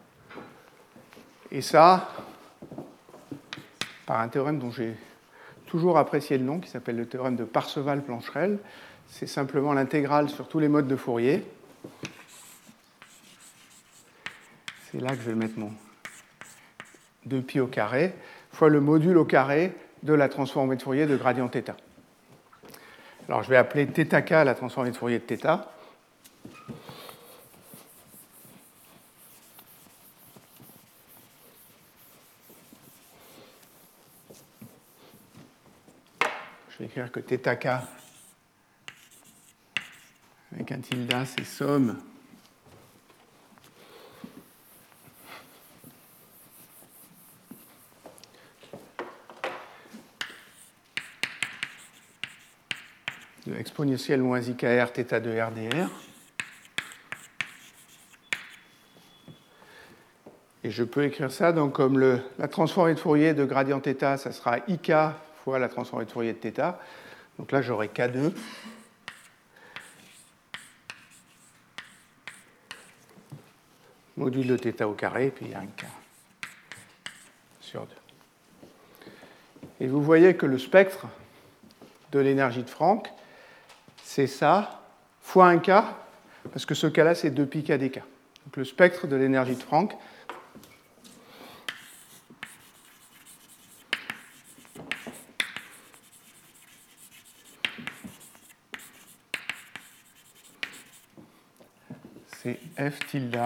Et ça, par un théorème dont j'ai toujours apprécié le nom, qui s'appelle le théorème de Parseval-Plancherel, c'est simplement l'intégrale sur tous les modes de Fourier. C'est là que je vais mettre mon deux pi au carré, fois le module au carré de la transformée de Fourier de gradient θ. Alors je vais appeler θk la transformée de Fourier de θ. Je vais écrire que θk avec un tilde, c'est somme de exponentielle moins I K R θ de R dr. Et je peux écrire ça donc comme le, la transformée de Fourier de gradient θ, ça sera I K fois la transformée de Fourier de θ. Donc là, j'aurai K deux. Module de θ au carré, et puis il y a un K sur deux. Et vous voyez que le spectre de l'énergie de Franck, c'est ça, fois un K, parce que ce cas-là, c'est deux pi K dk. Donc le spectre de l'énergie de Franck, c'est F tilde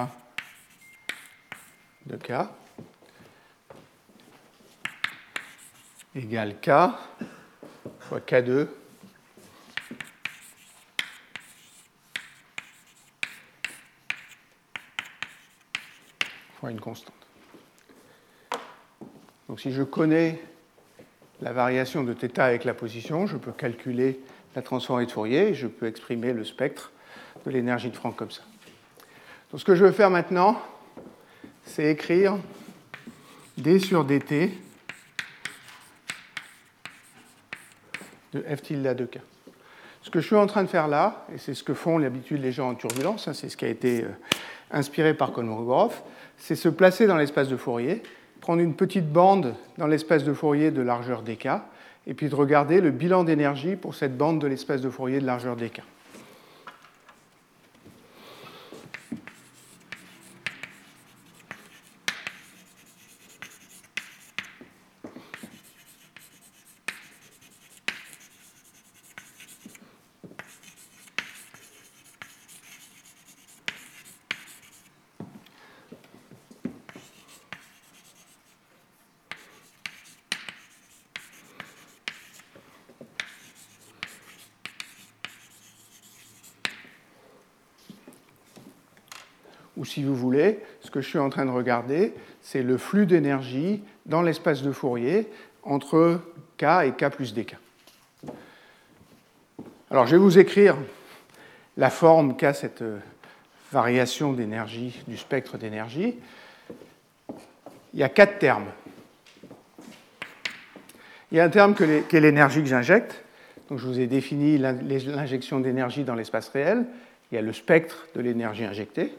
de K égale K fois K deux fois une constante. Donc si je connais la variation de θ avec la position, je peux calculer la transformée de Fourier et je peux exprimer le spectre de l'énergie de Franck comme ça. Donc ce que je veux faire maintenant, c'est écrire d sur dt de f tilde de k. Ce que je suis en train de faire là, et c'est ce que font d'habitude les gens en turbulence, hein, c'est ce qui a été euh, inspiré par Kolmogorov, c'est se placer dans l'espace de Fourier, prendre une petite bande dans l'espace de Fourier de largeur dk, et puis de regarder le bilan d'énergie pour cette bande de l'espace de Fourier de largeur dk. Ou si vous voulez, ce que je suis en train de regarder, c'est le flux d'énergie dans l'espace de Fourier entre K et K plus dk. Alors je vais vous écrire la forme qu'a cette variation d'énergie, du spectre d'énergie. Il y a quatre termes. Il y a un terme qui est l'énergie que j'injecte. Donc je vous ai défini l'injection d'énergie dans l'espace réel. Il y a le spectre de l'énergie injectée.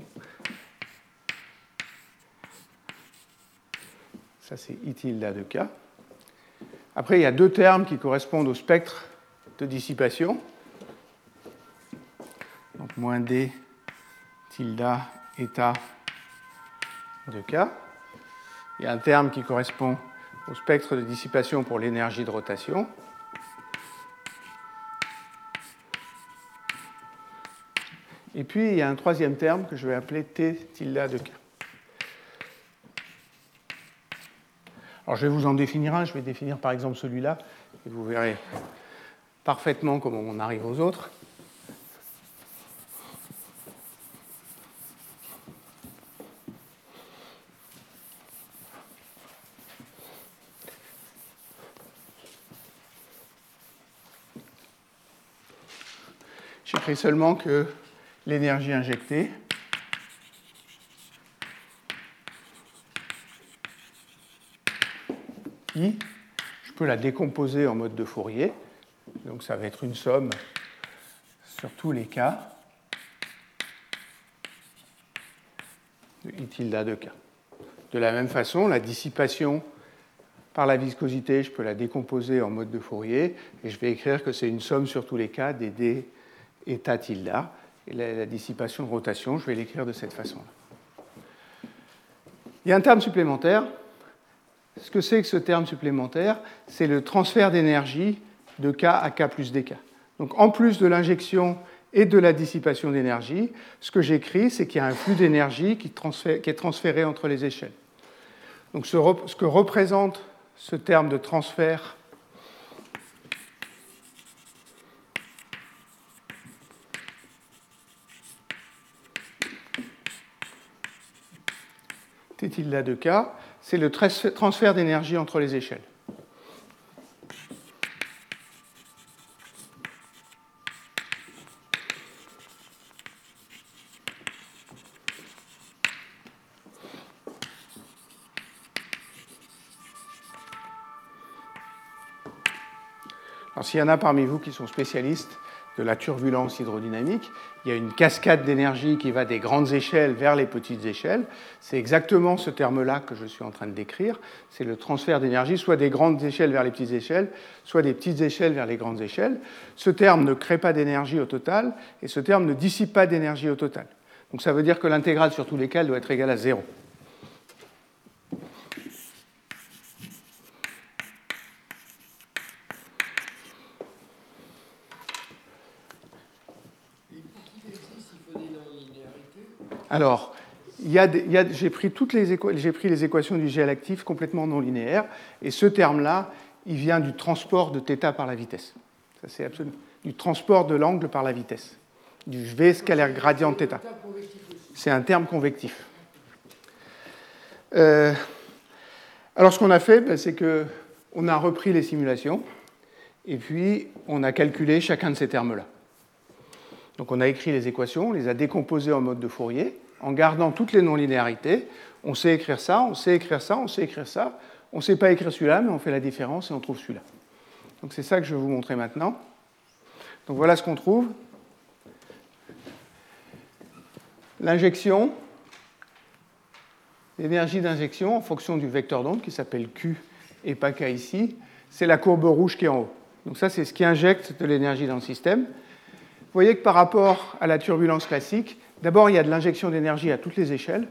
Ça, c'est I tilde de K. Après, il y a deux termes qui correspondent au spectre de dissipation. Donc, moins D tilde eta de K. Il y a un terme qui correspond au spectre de dissipation pour l'énergie de rotation. Et puis, il y a un troisième terme que je vais appeler T tilde de K. Alors, je vais vous en définir un. Je vais définir par exemple celui-là. Et vous verrez parfaitement comment on arrive aux autres. J'écris seulement que l'énergie injectée I, je peux la décomposer en mode de Fourier. Donc ça va être une somme sur tous les cas de I tilde de K. De la même façon, la dissipation par la viscosité, je peux la décomposer en mode de Fourier et je vais écrire que c'est une somme sur tous les cas des D eta tilde. Et la, la dissipation de rotation, je vais l'écrire de cette façon-là. Il y a un terme supplémentaire. Ce que c'est que ce terme supplémentaire, c'est le transfert d'énergie de K à K plus dK. Donc en plus de l'injection et de la dissipation d'énergie, ce que j'écris, c'est qu'il y a un flux d'énergie qui, qui est transféré entre les échelles. Donc ce, ce que représente ce terme de transfert T tilde de K, c'est le transfert d'énergie entre les échelles. Alors, s'il y en a parmi vous qui sont spécialistes de la turbulence hydrodynamique, il y a une cascade d'énergie qui va des grandes échelles vers les petites échelles. C'est exactement ce terme-là que je suis en train de décrire. C'est le transfert d'énergie, soit des grandes échelles vers les petites échelles, soit des petites échelles vers les grandes échelles. Ce terme ne crée pas d'énergie au total, et ce terme ne dissipe pas d'énergie au total. Donc ça veut dire que l'intégrale sur tous les cas doit être égale à zéro. Alors, il y a des, il y a, j'ai pris toutes les, équa, j'ai pris les équations du gel actif complètement non linéaires, et ce terme-là, il vient du transport de θ par la vitesse. Ça, c'est absolument du transport de l'angle par la vitesse, du V scalaire gradient de θ. C'est un terme convectif. Euh, alors, ce qu'on a fait, ben, c'est qu'on a repris les simulations, et puis on a calculé chacun de ces termes-là. Donc on a écrit les équations, on les a décomposées en mode de Fourier, en gardant toutes les non-linéarités. On sait écrire ça, on sait écrire ça, on sait écrire ça. On ne sait pas écrire celui-là, mais on fait la différence et on trouve celui-là. Donc c'est ça que je vais vous montrer maintenant. Donc voilà ce qu'on trouve. L'injection, l'énergie d'injection en fonction du vecteur d'onde qui s'appelle Q et pas K ici, c'est la courbe rouge qui est en haut. Donc ça, c'est ce qui injecte de l'énergie dans le système. Vous voyez que par rapport à la turbulence classique, d'abord, il y a de l'injection d'énergie à toutes les échelles.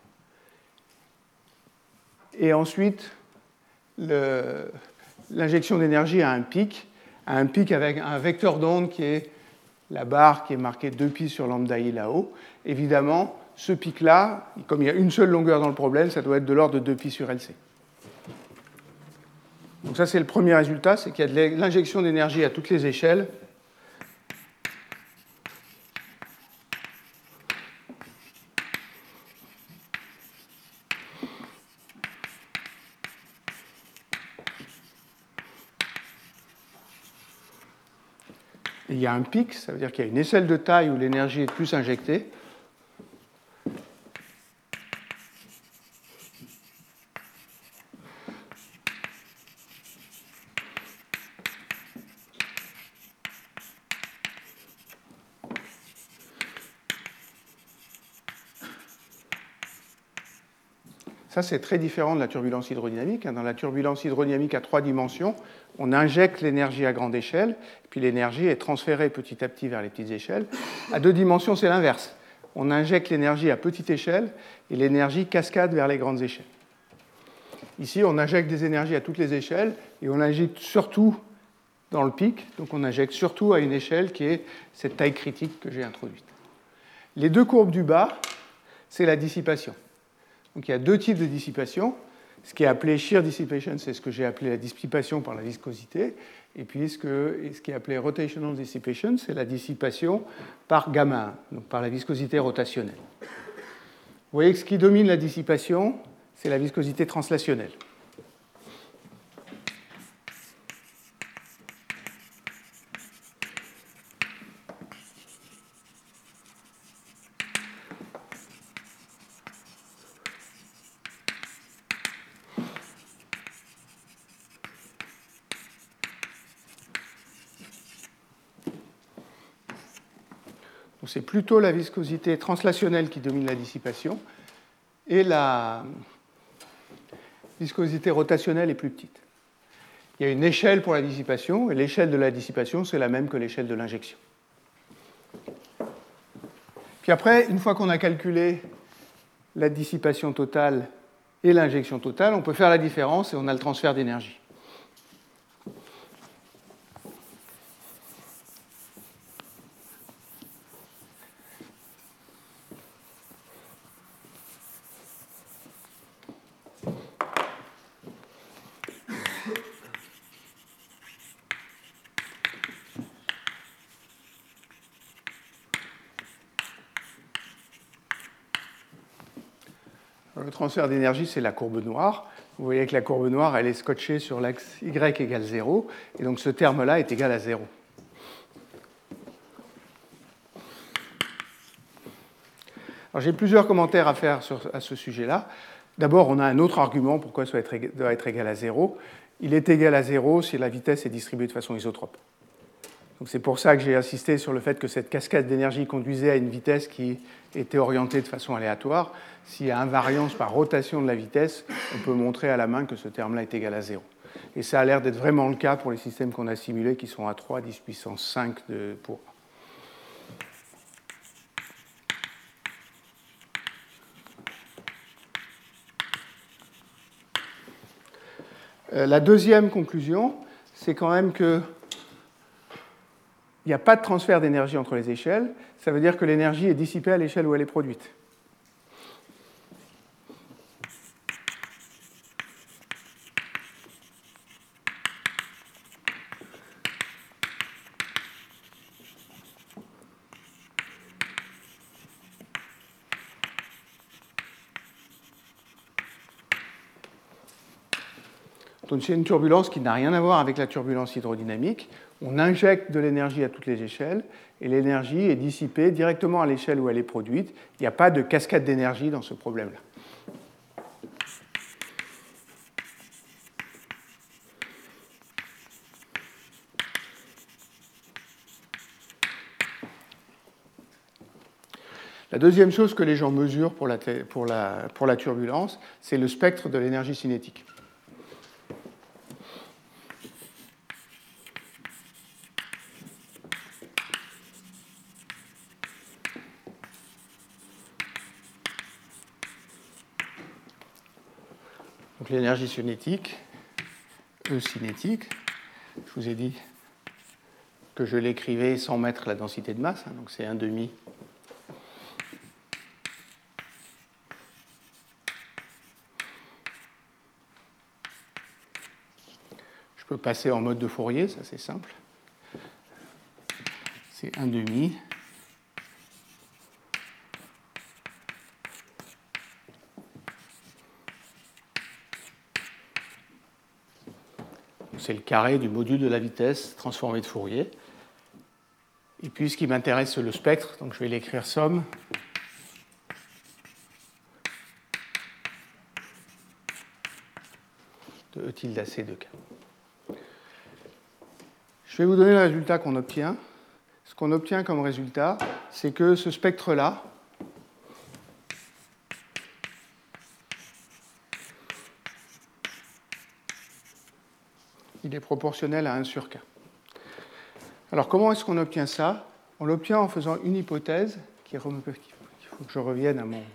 Et ensuite, le, l'injection d'énergie a un pic, a un pic avec un vecteur d'onde qui est la barre qui est marquée deux pi sur lambda i là-haut. Évidemment, ce pic-là, comme il y a une seule longueur dans le problème, ça doit être de l'ordre de deux pi sur L C. Donc ça, c'est le premier résultat, c'est qu'il y a de l'injection d'énergie à toutes les échelles. Il y a un pic, ça veut dire qu'il y a une échelle de taille où l'énergie est plus injectée. Ça, c'est très différent de la turbulence hydrodynamique. Dans la turbulence hydrodynamique à trois dimensions, on injecte l'énergie à grande échelle, puis l'énergie est transférée petit à petit vers les petites échelles. À deux dimensions, c'est l'inverse. On injecte l'énergie à petite échelle et l'énergie cascade vers les grandes échelles. Ici, on injecte des énergies à toutes les échelles et on injecte surtout dans le pic, donc on injecte surtout à une échelle qui est cette taille critique que j'ai introduite. Les deux courbes du bas, c'est la dissipation. Donc il y a deux types de dissipation. Ce qui est appelé shear dissipation, c'est ce que j'ai appelé la dissipation par la viscosité. Et puis ce, que, ce qui est appelé rotational dissipation, c'est la dissipation par gamma un, donc par la viscosité rotationnelle. Vous voyez que ce qui domine la dissipation, c'est la viscosité translationnelle. C'est plutôt la viscosité translationnelle qui domine la dissipation, et la viscosité rotationnelle est plus petite. Il y a une échelle pour la dissipation, et l'échelle de la dissipation, c'est la même que l'échelle de l'injection. Puis après, une fois qu'on a calculé la dissipation totale et l'injection totale, on peut faire la différence et on a le transfert d'énergie. Le transfert d'énergie, c'est la courbe noire. Vous voyez que la courbe noire, elle est scotchée sur l'axe y égale zéro, et donc ce terme-là est égal à zéro. Alors j'ai plusieurs commentaires à faire sur, à ce sujet-là. D'abord, on a un autre argument pourquoi ça doit être, doit être égal à zéro. Il est égal à zéro si la vitesse est distribuée de façon isotrope. Donc c'est pour ça que j'ai insisté sur le fait que cette cascade d'énergie conduisait à une vitesse qui était orientée de façon aléatoire. S'il y a invariance par rotation de la vitesse, on peut montrer à la main que ce terme-là est égal à zéro. Et ça a l'air d'être vraiment le cas pour les systèmes qu'on a simulés qui sont à trois à dix puissance cinq de, pour un. La deuxième conclusion, c'est quand même que il n'y a pas de transfert d'énergie entre les échelles. Ça veut dire que l'énergie est dissipée à l'échelle où elle est produite. Donc c'est une turbulence qui n'a rien à voir avec la turbulence hydrodynamique. On injecte de l'énergie à toutes les échelles et l'énergie est dissipée directement à l'échelle où elle est produite. Il n'y a pas de cascade d'énergie dans ce problème-là. La deuxième chose que les gens mesurent pour la, pour la, pour la turbulence, c'est le spectre de l'énergie cinétique. Donc l'énergie cinétique, E cinétique, je vous ai dit que je l'écrivais sans mettre la densité de masse, hein, donc c'est un demi. Je peux passer en mode de Fourier, ça c'est simple. C'est un demi. C'est le carré du module de la vitesse transformé de Fourier. Et puis ce qui m'intéresse, c'est le spectre, donc je vais l'écrire somme de E tilde C de K. Je vais vous donner le résultat qu'on obtient. Ce qu'on obtient comme résultat, c'est que ce spectre-là, il est proportionnel à un sur K. Alors comment est-ce qu'on obtient ça? On l'obtient en faisant une hypothèse, qui est... il faut que je revienne à mon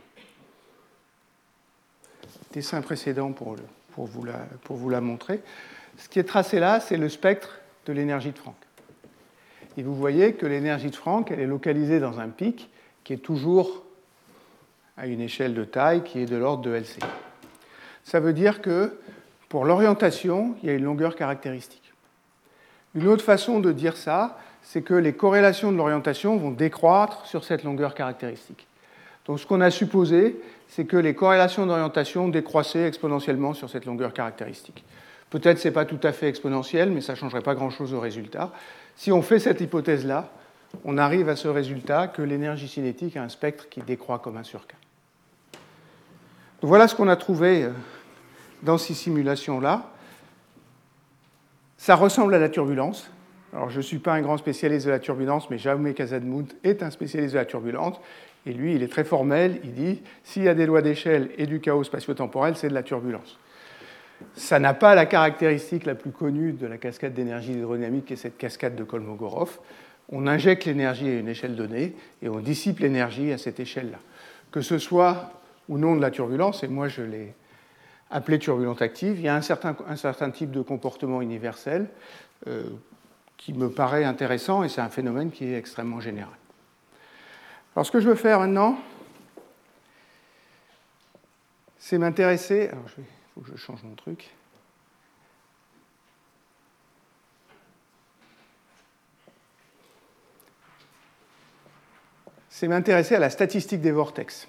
dessin précédent pour, le... pour, vous, la... pour vous la montrer. Ce qui est tracé là, c'est le spectre de l'énergie de Franck. Et vous voyez que l'énergie de Franck, elle est localisée dans un pic qui est toujours à une échelle de taille qui est de l'ordre de L C. Ça veut dire que pour l'orientation, il y a une longueur caractéristique. Une autre façon de dire ça, c'est que les corrélations de l'orientation vont décroître sur cette longueur caractéristique. Donc ce qu'on a supposé, c'est que les corrélations d'orientation décroissaient exponentiellement sur cette longueur caractéristique. Peut-être que ce n'est pas tout à fait exponentiel, mais ça ne changerait pas grand-chose au résultat. Si on fait cette hypothèse-là, on arrive à ce résultat que l'énergie cinétique a un spectre qui décroît comme un sur K. Donc voilà ce qu'on a trouvé dans ces simulations-là. Ça ressemble à la turbulence. Alors, je ne suis pas un grand spécialiste de la turbulence, mais Jaume Casadmount est un spécialiste de la turbulence. Et lui, il est très formel. Il dit, s'il y a des lois d'échelle et du chaos spatio-temporel, c'est de la turbulence. Ça n'a pas la caractéristique la plus connue de la cascade d'énergie hydrodynamique, qui est cette cascade de Kolmogorov. On injecte l'énergie à une échelle donnée et on dissipe l'énergie à cette échelle-là. Que ce soit ou non de la turbulence, et moi je l'ai appelé turbulence active, il y a un certain, un certain type de comportement universel euh, qui me paraît intéressant, et c'est un phénomène qui est extrêmement général. Alors ce que je veux faire maintenant, c'est m'intéresser... Alors il faut que je change mon truc. C'est m'intéresser à la statistique des vortex.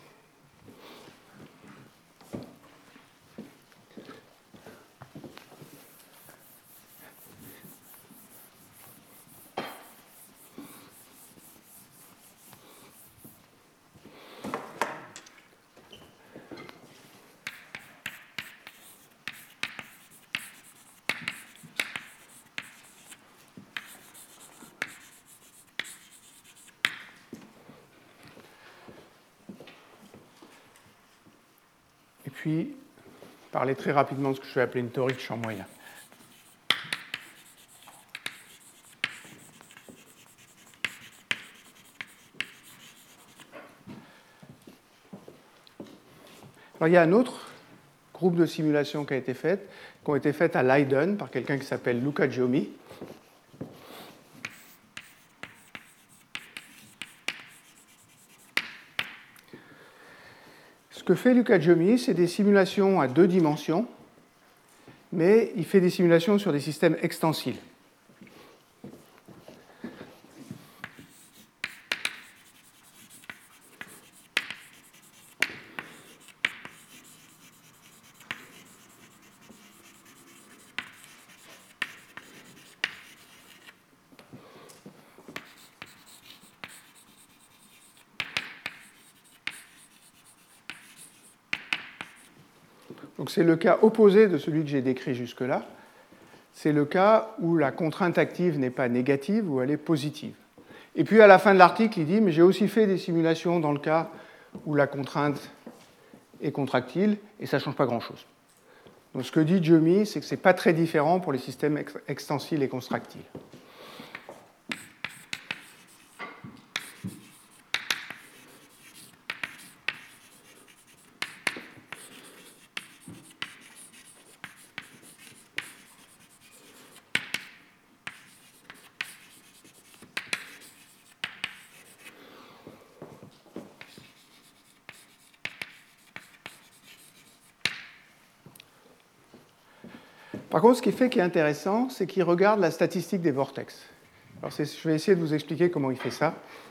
Puis parler très rapidement de ce que je vais appeler une théorie de champ moyen. Alors, il y a un autre groupe de simulations qui a été fait, qui ont été faites à Leiden par quelqu'un qui s'appelle Luca Giomi. Ce que fait Luca Giomi, c'est des simulations à deux dimensions, mais il fait des simulations sur des systèmes extensiles. Donc c'est le cas opposé de celui que j'ai décrit jusque-là. C'est le cas où la contrainte active n'est pas négative, où elle est positive. Et puis à la fin de l'article, il dit, mais j'ai aussi fait des simulations dans le cas où la contrainte est contractile, et ça ne change pas grand-chose. Donc ce que dit Giomi, c'est que ce n'est pas très différent pour les systèmes extensiles et contractiles. Par contre, ce qui fait qui est intéressant, c'est qu'il regarde la statistique des vortex. Alors, je vais essayer de vous expliquer comment il fait ça.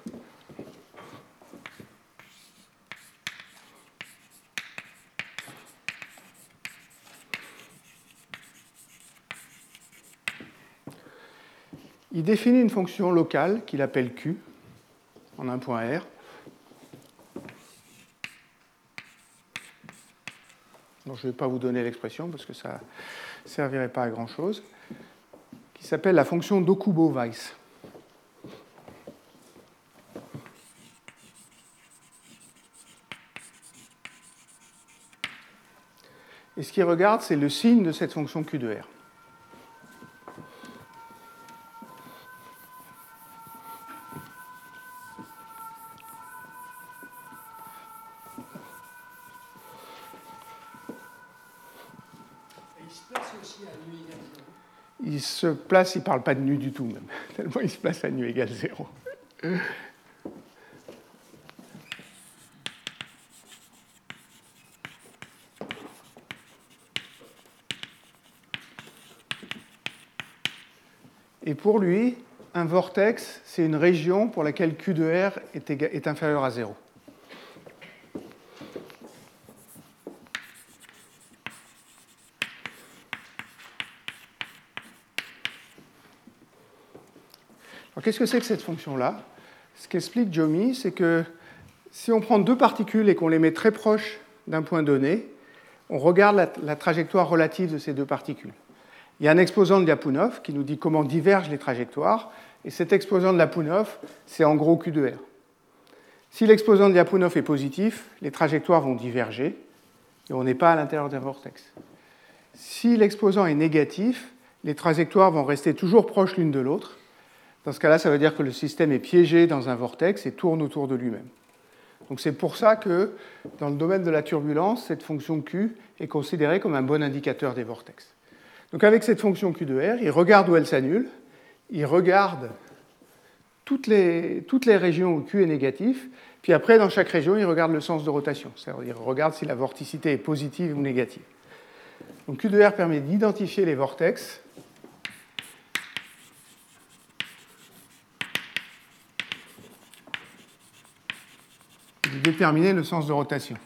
Il définit une fonction locale qu'il appelle Q, en un point R. Donc, je ne vais pas vous donner l'expression parce que ça ne servirait pas à grand-chose, qui s'appelle la fonction d'Okubo-Weiss. Et ce qu'il regarde, c'est le signe de cette fonction Q de R. Il se place, il ne parle pas de nu du tout même, tellement il se place à nu égale zéro. Et pour lui, un vortex, c'est une région pour laquelle Q de R est, éga- est inférieur à zéro. Alors, qu'est-ce que c'est que cette fonction-là? Ce qu'explique Jomy, c'est que si on prend deux particules et qu'on les met très proches d'un point donné, on regarde la, la trajectoire relative de ces deux particules. Il y a un exposant de Lyapunov qui nous dit comment divergent les trajectoires, et cet exposant de Lyapunov, c'est en gros Q de R. Si l'exposant de Lyapunov est positif, les trajectoires vont diverger, et on n'est pas à l'intérieur d'un vortex. Si l'exposant est négatif, les trajectoires vont rester toujours proches l'une de l'autre. Dans ce cas-là, ça veut dire que le système est piégé dans un vortex et tourne autour de lui-même. Donc c'est pour ça que, dans le domaine de la turbulence, cette fonction Q est considérée comme un bon indicateur des vortex. Donc avec cette fonction Q de R, il regarde où elle s'annule, il regarde toutes les, toutes les régions où Q est négatif, puis après, dans chaque région, il regarde le sens de rotation, c'est-à-dire il regarde si la vorticité est positive ou négative. Donc Q de R permet d'identifier les vortex et de déterminer le sens de rotation.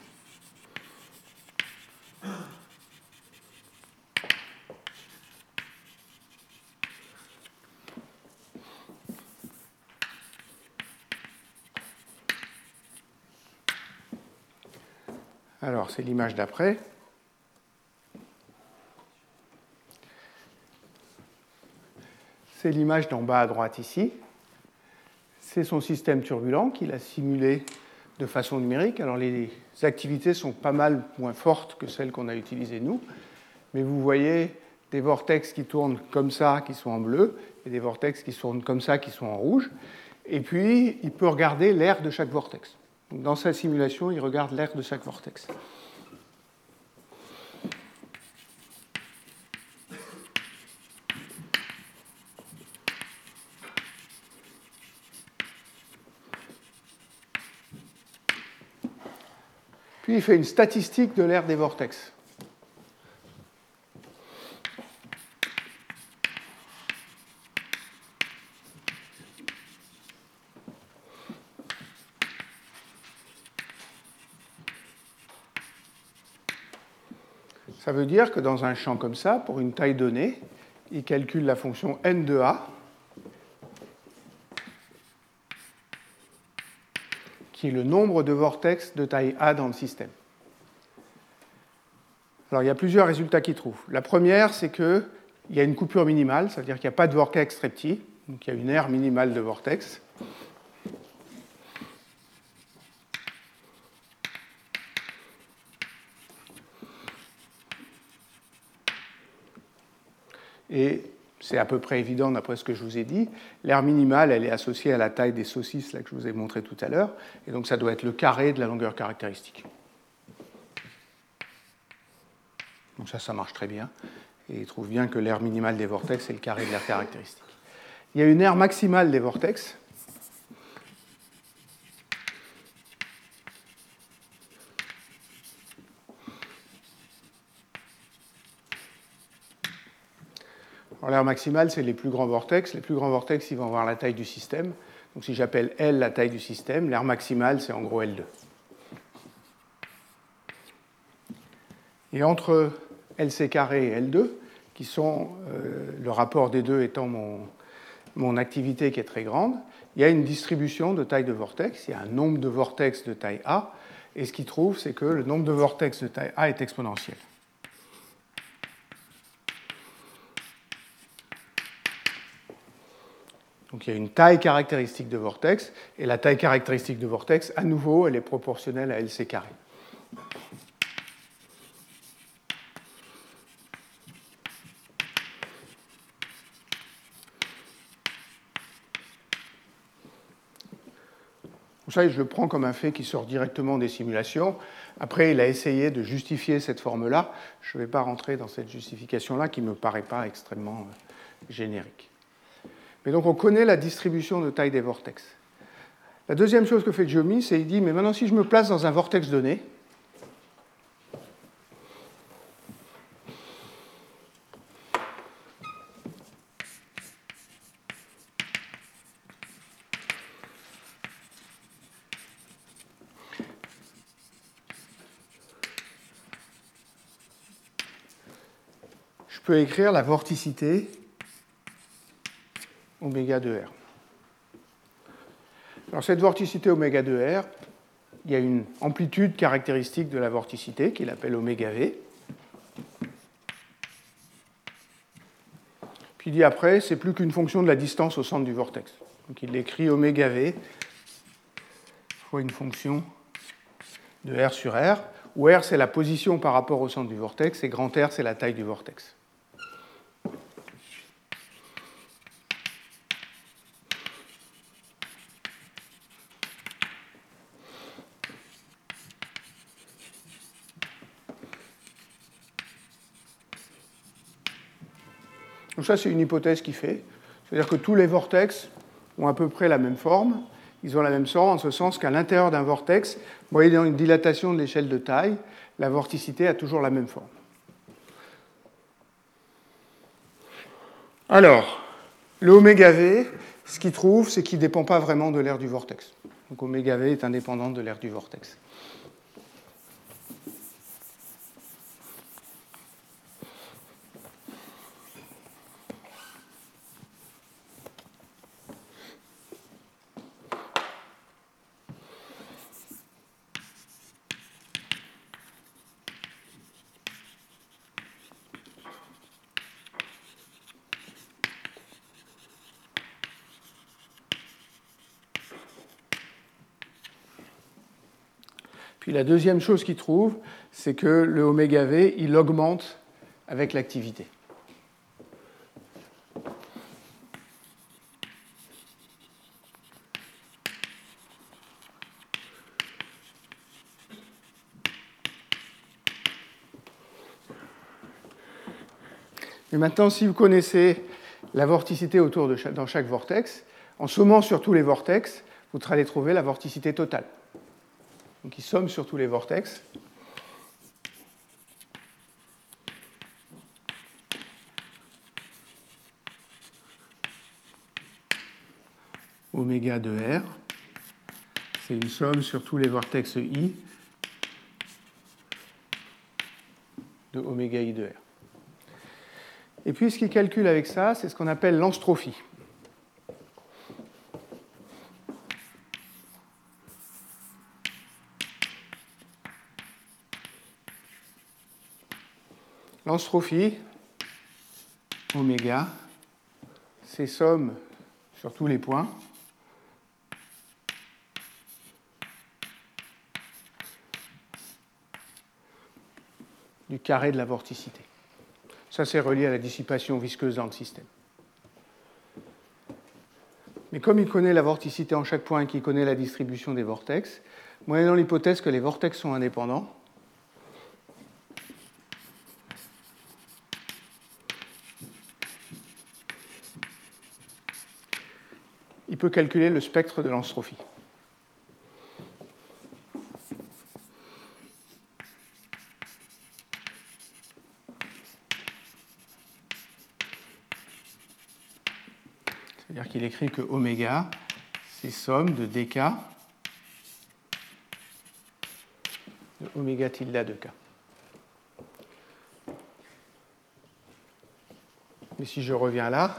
Alors, c'est l'image d'après. C'est l'image d'en bas à droite ici. C'est son système turbulent qu'il a simulé de façon numérique. Alors, les activités sont pas mal moins fortes que celles qu'on a utilisées nous, mais vous voyez des vortex qui tournent comme ça, qui sont en bleu, et des vortex qui tournent comme ça, qui sont en rouge. Et puis, il peut regarder l'aire de chaque vortex. Donc, dans sa simulation, il regarde l'aire de chaque vortex. Puis il fait une statistique de l'aire des vortex. Ça veut dire que dans un champ comme ça, pour une taille donnée, il calcule la fonction n de A, qui est le nombre de vortex de taille A dans le système. Alors, il y a plusieurs résultats qu'il trouve. La première, c'est qu'il y a une coupure minimale, c'est-à-dire qu'il n'y a pas de vortex très petit, donc il y a une aire minimale de vortex. Et c'est à peu près évident d'après ce que je vous ai dit. L'aire minimale, elle est associée à la taille des saucisses là, que je vous ai montré tout à l'heure, et donc ça doit être le carré de la longueur caractéristique. Donc ça, ça marche très bien. Et il trouve bien que l'aire minimale des vortex est le carré de l'aire caractéristique. Il y a une aire maximale des vortex. L'aire maximale, c'est les plus grands vortex. Les plus grands vortex, ils vont avoir la taille du système. Donc si j'appelle L la taille du système, l'aire maximale, c'est en gros L deux. Et entre L C carré et L deux, qui sont euh, le rapport des deux étant mon, mon activité qui est très grande, il y a une distribution de taille de vortex. Il y a un nombre de vortex de taille A. Et ce qu'il trouve, c'est que le nombre de vortex de taille A est exponentiel. Donc il y a une taille caractéristique de vortex, et la taille caractéristique de vortex, à nouveau, elle est proportionnelle à L C carré. Ça, je le prends comme un fait qui sort directement des simulations. Après, il a essayé de justifier cette forme-là. Je ne vais pas rentrer dans cette justification-là qui ne me paraît pas extrêmement générique. Mais donc, on connaît la distribution de taille des vortex. La deuxième chose que fait Jomy, c'est qu'il dit, mais maintenant, si je me place dans un vortex donné, peux écrire la vorticité oméga deux R. Alors cette vorticité oméga deux R, il y a une amplitude caractéristique de la vorticité qu'il appelle oméga V. Puis il dit après, c'est plus qu'une fonction de la distance au centre du vortex. Donc il écrit oméga V fois une fonction de R sur R, où R c'est la position par rapport au centre du vortex et grand R c'est la taille du vortex. Donc ça, c'est une hypothèse qu'il fait. C'est-à-dire que tous les vortex ont à peu près la même forme. Ils ont la même forme en ce sens qu'à l'intérieur d'un vortex, moyennant une dilatation de l'échelle de taille, la vorticité a toujours la même forme. Alors, le oméga V, ce qu'il trouve, c'est qu'il ne dépend pas vraiment de l'aire du vortex. Donc oméga V est indépendant de l'aire du vortex. Puis la deuxième chose qu'il trouve, c'est que le oméga V, il augmente avec l'activité. Mais maintenant, si vous connaissez la vorticité autour de chaque, dans chaque vortex, en sommant sur tous les vortex, vous allez trouver la vorticité totale. Donc il somme sur tous les vortex. Oméga de R, c'est une somme sur tous les vortex I de oméga I de R. Et puis ce qu'il calcule avec ça, c'est ce qu'on appelle l'anthropie. L'anthropie, oméga, c'est somme sur tous les points du carré de la vorticité. Ça, c'est relié à la dissipation visqueuse dans le système. Mais comme il connaît la vorticité en chaque point et qu'il connaît la distribution des vortex, moyennant l'hypothèse que les vortex sont indépendants, il peut calculer le spectre de l'anthropie. C'est-à-dire qu'il écrit que oméga, c'est somme de dk de oméga tilde de k. Mais si je reviens là,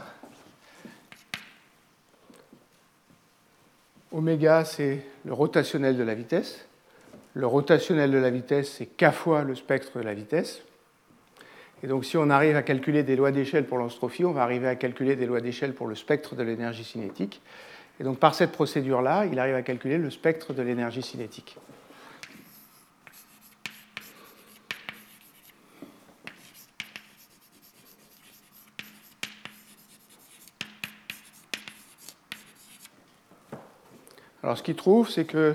oméga, c'est le rotationnel de la vitesse. Le rotationnel de la vitesse, c'est k fois le spectre de la vitesse. Et donc, si on arrive à calculer des lois d'échelle pour l'anthropie, on va arriver à calculer des lois d'échelle pour le spectre de l'énergie cinétique. Et donc, par cette procédure-là, il arrive à calculer le spectre de l'énergie cinétique. Alors, ce qu'il trouve, c'est que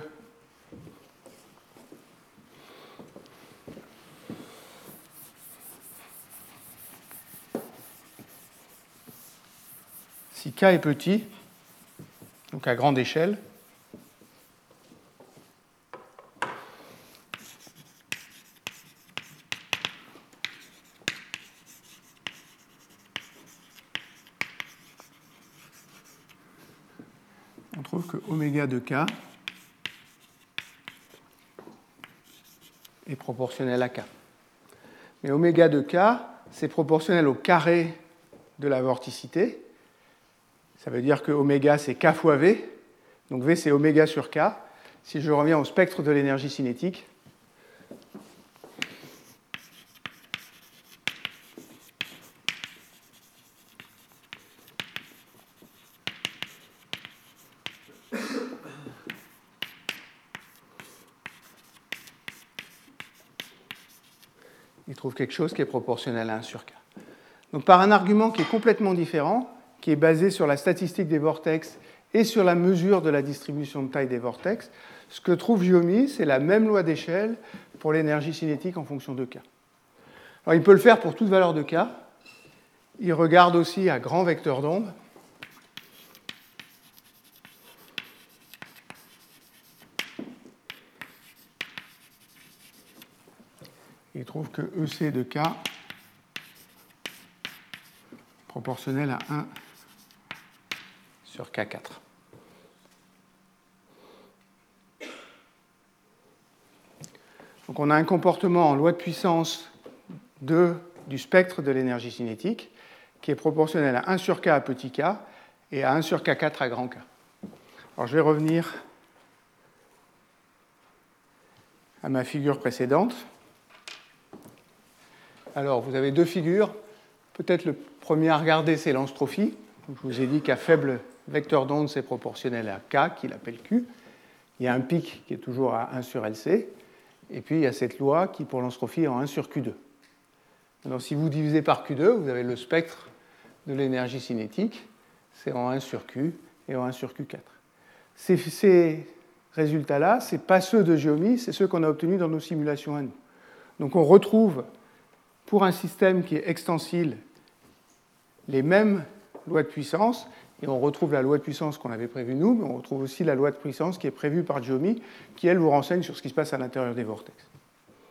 si k est petit, donc à grande échelle, on trouve que oméga de k est proportionnel à k. Mais oméga de K, c'est proportionnel au carré de la vorticité. Ça veut dire que oméga, c'est K fois V. Donc V, c'est oméga sur K. Si je reviens au spectre de l'énergie cinétique, il trouve quelque chose qui est proportionnel à un sur K. Donc par un argument qui est complètement différent, qui est basé sur la statistique des vortex et sur la mesure de la distribution de taille des vortex, ce que trouve Giomi, c'est la même loi d'échelle pour l'énergie cinétique en fonction de K. Alors il peut le faire pour toute valeur de K. Il regarde aussi à grand vecteur d'onde. Il trouve que E C de K proportionnel à un sur K quatre. Donc on a un comportement en loi de puissance deux du spectre de l'énergie cinétique qui est proportionnel à un sur K à petit k et à un sur K quatre à grand K. Alors je vais revenir à ma figure précédente. Alors vous avez deux figures. Peut-être le premier à regarder, c'est l'anstrophe. Je vous ai dit qu'à faible vecteur d'onde, c'est proportionnel à K, qu'il appelle Q. Il y a un pic qui est toujours à un sur L C. Et puis il y a cette loi qui, pour l'anstrophe, est en un sur Q deux. Alors si vous divisez par Q deux, vous avez le spectre de l'énergie cinétique. C'est en un sur Q et en un sur Q quatre. Ces, ces résultats-là, ce n'est pas ceux de Giomi, c'est ceux qu'on a obtenus dans nos simulations à nous. Donc on retrouve, pour un système qui est extensile, les mêmes lois de puissance, et on retrouve la loi de puissance qu'on avait prévue nous, mais on retrouve aussi la loi de puissance qui est prévue par Giomi, qui, elle, vous renseigne sur ce qui se passe à l'intérieur des vortex. Oui ?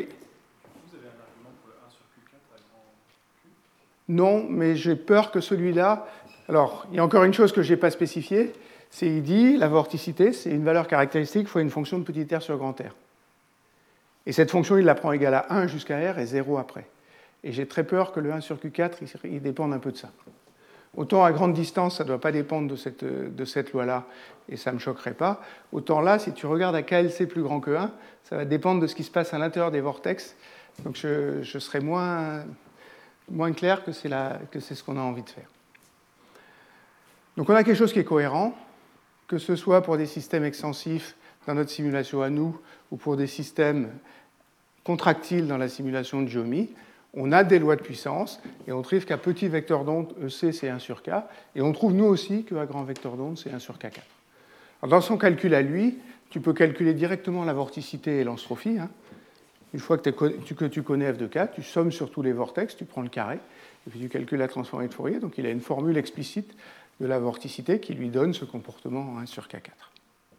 Vous avez un argument pour le un sur Q quatre à grand Q ? Non, mais j'ai peur que celui-là... Alors, il y a encore une chose que je n'ai pas spécifiée, c'est il dit, la vorticité, c'est une valeur caractéristique fois une fonction de petit r sur grand R. Et cette fonction, il la prend égale à un jusqu'à R et zéro après. Et j'ai très peur que le un sur Q quatre, il dépende un peu de ça. Autant à grande distance, ça ne doit pas dépendre de cette, de cette loi-là, et ça ne me choquerait pas. Autant là, si tu regardes à K L C plus grand que un, ça va dépendre de ce qui se passe à l'intérieur des vortex. Donc je, je serais moins, moins clair que c'est, la, que c'est ce qu'on a envie de faire. Donc on a quelque chose qui est cohérent, que ce soit pour des systèmes extensifs dans notre simulation à nous, ou pour des systèmes contractiles dans la simulation de Giomi. On a des lois de puissance, et on trouve qu'à petit vecteur d'onde, E C, c'est un sur K, et on trouve nous aussi qu'à grand vecteur d'onde, c'est un sur K quatre. Alors, dans son calcul à lui, tu peux calculer directement la vorticité et l'anstrophe. Hein. Une fois que, que tu connais F de K, tu sommes sur tous les vortex, tu prends le carré, et puis tu calcules la transformée de Fourier. Donc il a une formule explicite de la vorticité qui lui donne ce comportement en un sur K quatre.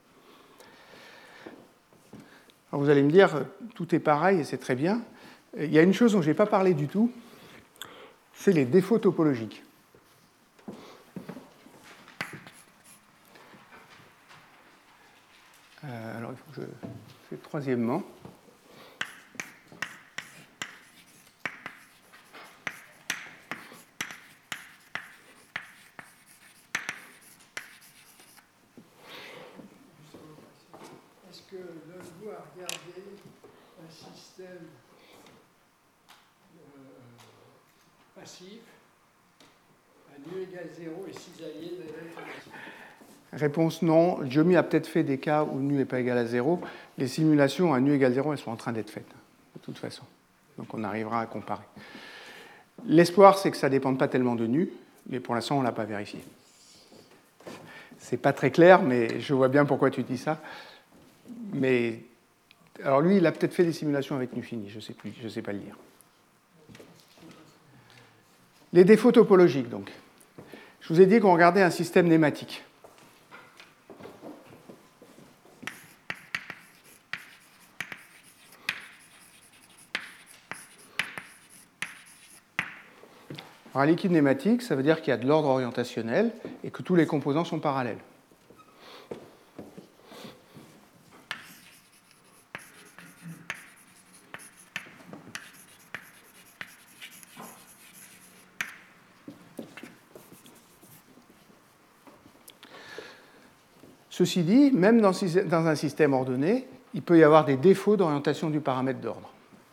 Alors vous allez me dire, tout est pareil et c'est très bien. Il y a une chose dont je n'ai pas parlé du tout, c'est les défauts topologiques. Euh, alors il faut que je fais troisièmement. Est-ce que l'un de vous a regardé un système passif, à nu égale zéro et cisaillé de l'information? Réponse non. Giomi a peut-être fait des cas où nu n'est pas égal à zéro. Les simulations à nu égale zéro, elles sont en train d'être faites, de toute façon. Donc on arrivera à comparer. L'espoir, c'est que ça ne dépende pas tellement de nu, mais pour l'instant, on ne l'a pas vérifié. C'est pas très clair, mais je vois bien pourquoi tu dis ça. Mais alors lui, il a peut-être fait des simulations avec nu fini, je ne sais plus, je ne sais pas le dire. Les défauts topologiques, donc. Je vous ai dit qu'on regardait un système nématique. Alors, un liquide nématique, ça veut dire qu'il y a de l'ordre orientationnel et que tous les composants sont parallèles. Ceci dit, même dans, dans un système ordonné, il peut y avoir des défauts d'orientation du paramètre d'ordre.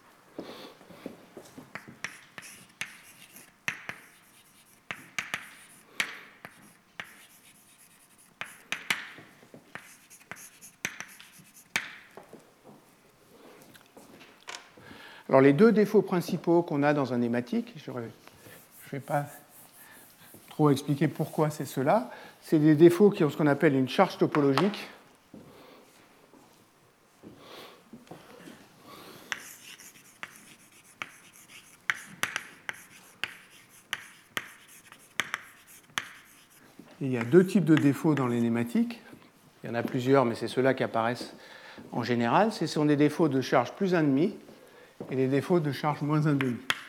Alors les deux défauts principaux qu'on a dans un nématique, je ne vais pas trop expliquer pourquoi c'est cela, c'est des défauts qui ont ce qu'on appelle une charge topologique. Et il y a deux types de défauts dans les nématiques. Il y en a plusieurs, mais c'est ceux-là qui apparaissent en général. Ce sont des défauts de charge plus un virgule cinq et des défauts de charge moins un virgule cinq.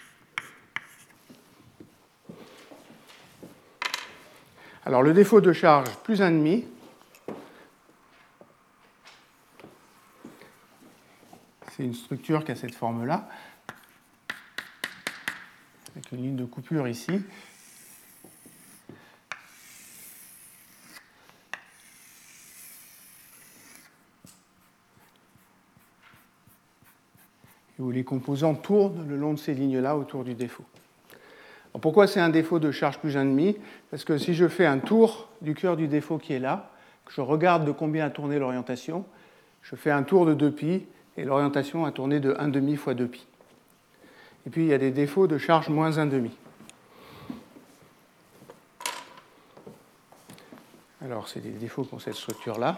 Alors le défaut de charge plus un virgule cinq, c'est une structure qui a cette forme-là, avec une ligne de coupure ici. Où les composants tournent le long de ces lignes-là autour du défaut. Alors pourquoi c'est un défaut de charge plus un virgule cinq? Parce que si je fais un tour du cœur du défaut qui est là, que je regarde de combien a tourné l'orientation, je fais un tour de deux pi et l'orientation a tourné de un virgule cinq fois deux pi. Et puis il y a des défauts de charge moins un virgule cinq. Alors c'est des défauts qui ont cette structure-là.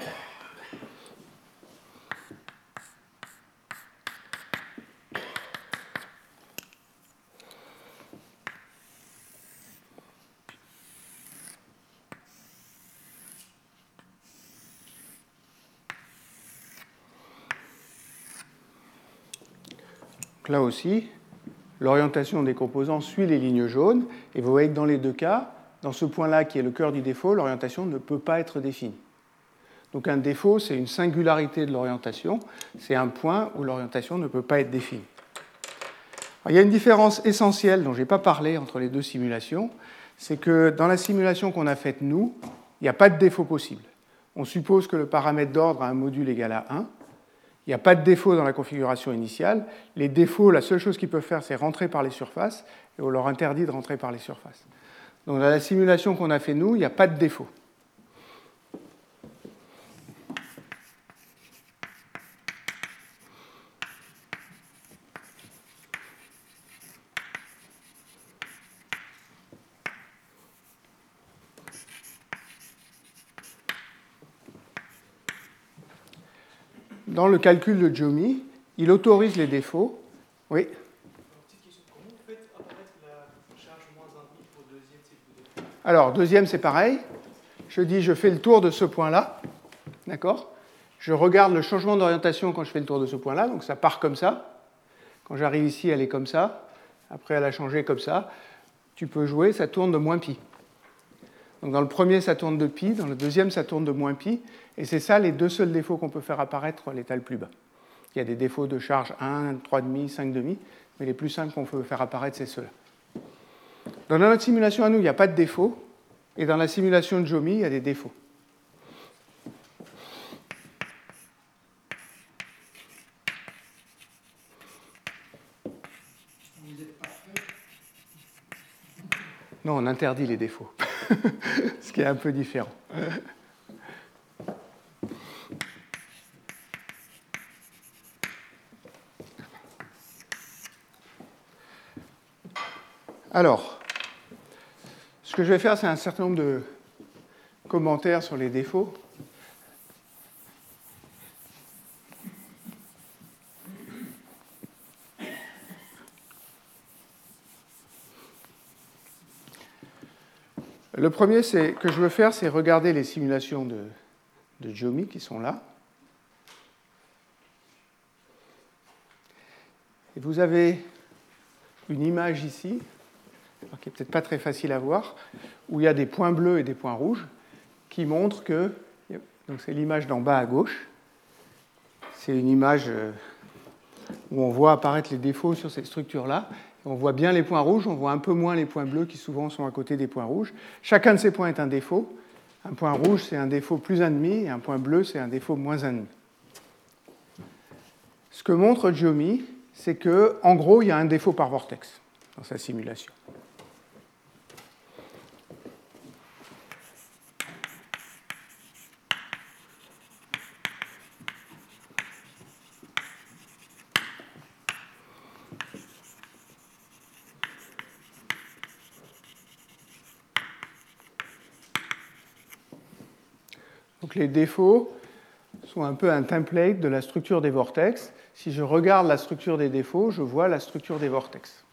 Là aussi, l'orientation des composants suit les lignes jaunes, et vous voyez que dans les deux cas, dans ce point-là qui est le cœur du défaut, l'orientation ne peut pas être définie. Donc un défaut, c'est une singularité de l'orientation, c'est un point où l'orientation ne peut pas être définie. Alors, il y a une différence essentielle dont je n'ai pas parlé entre les deux simulations, c'est que dans la simulation qu'on a faite nous, il n'y a pas de défaut possible. On suppose que le paramètre d'ordre a un module égal à un. Il n'y a pas de défaut dans la configuration initiale. Les défauts, la seule chose qu'ils peuvent faire, c'est rentrer par les surfaces, et on leur interdit de rentrer par les surfaces. Donc dans la simulation qu'on a fait nous, il n'y a pas de défaut. Dans le calcul de Jomy, il autorise les défauts. Oui. Petite question, comment vous faites apparaître la charge moins un virgule cinq au deuxième type de défaut? Alors, deuxième, c'est pareil. Je dis, je fais le tour de ce point-là. D'accord? Je regarde le changement d'orientation quand je fais le tour de ce point-là. Donc, ça part comme ça. Quand j'arrive ici, elle est comme ça. Après, elle a changé comme ça. Tu peux jouer, ça tourne de moins pi. Donc, dans le premier, ça tourne de pi. Dans le deuxième, ça tourne de moins pi. Et c'est ça les deux seuls défauts qu'on peut faire apparaître à l'état le plus bas. Il y a des défauts de charge un, trois virgule cinq, cinq virgule cinq, mais les plus simples qu'on peut faire apparaître, c'est ceux-là. Dans notre simulation à nous, il n'y a pas de défaut, et dans la simulation de Jomy, il y a des défauts. Vous êtes parfait. Non, on interdit les défauts, ce qui est un peu différent. Alors, ce que je vais faire, c'est un certain nombre de commentaires sur les défauts. Le premier c'est, que je veux faire, c'est regarder les simulations de, de Jomy qui sont là. Et vous avez une image ici, alors qui n'est peut-être pas très facile à voir, où il y a des points bleus et des points rouges qui montrent que, donc c'est l'image d'en bas à gauche, c'est une image où on voit apparaître les défauts sur cette structure-là. On voit bien les points rouges, on voit un peu moins les points bleus qui souvent sont à côté des points rouges. Chacun de ces points est un défaut. Un point rouge, c'est un défaut plus un virgule cinq, et un point bleu, c'est un défaut moins un virgule cinq. Ce que montre Geomi, c'est qu'en gros, il y a un défaut par vortex dans sa simulation. Donc les défauts sont un peu un template de la structure des vortex. Si je regarde la structure des défauts, je vois la structure des vortex.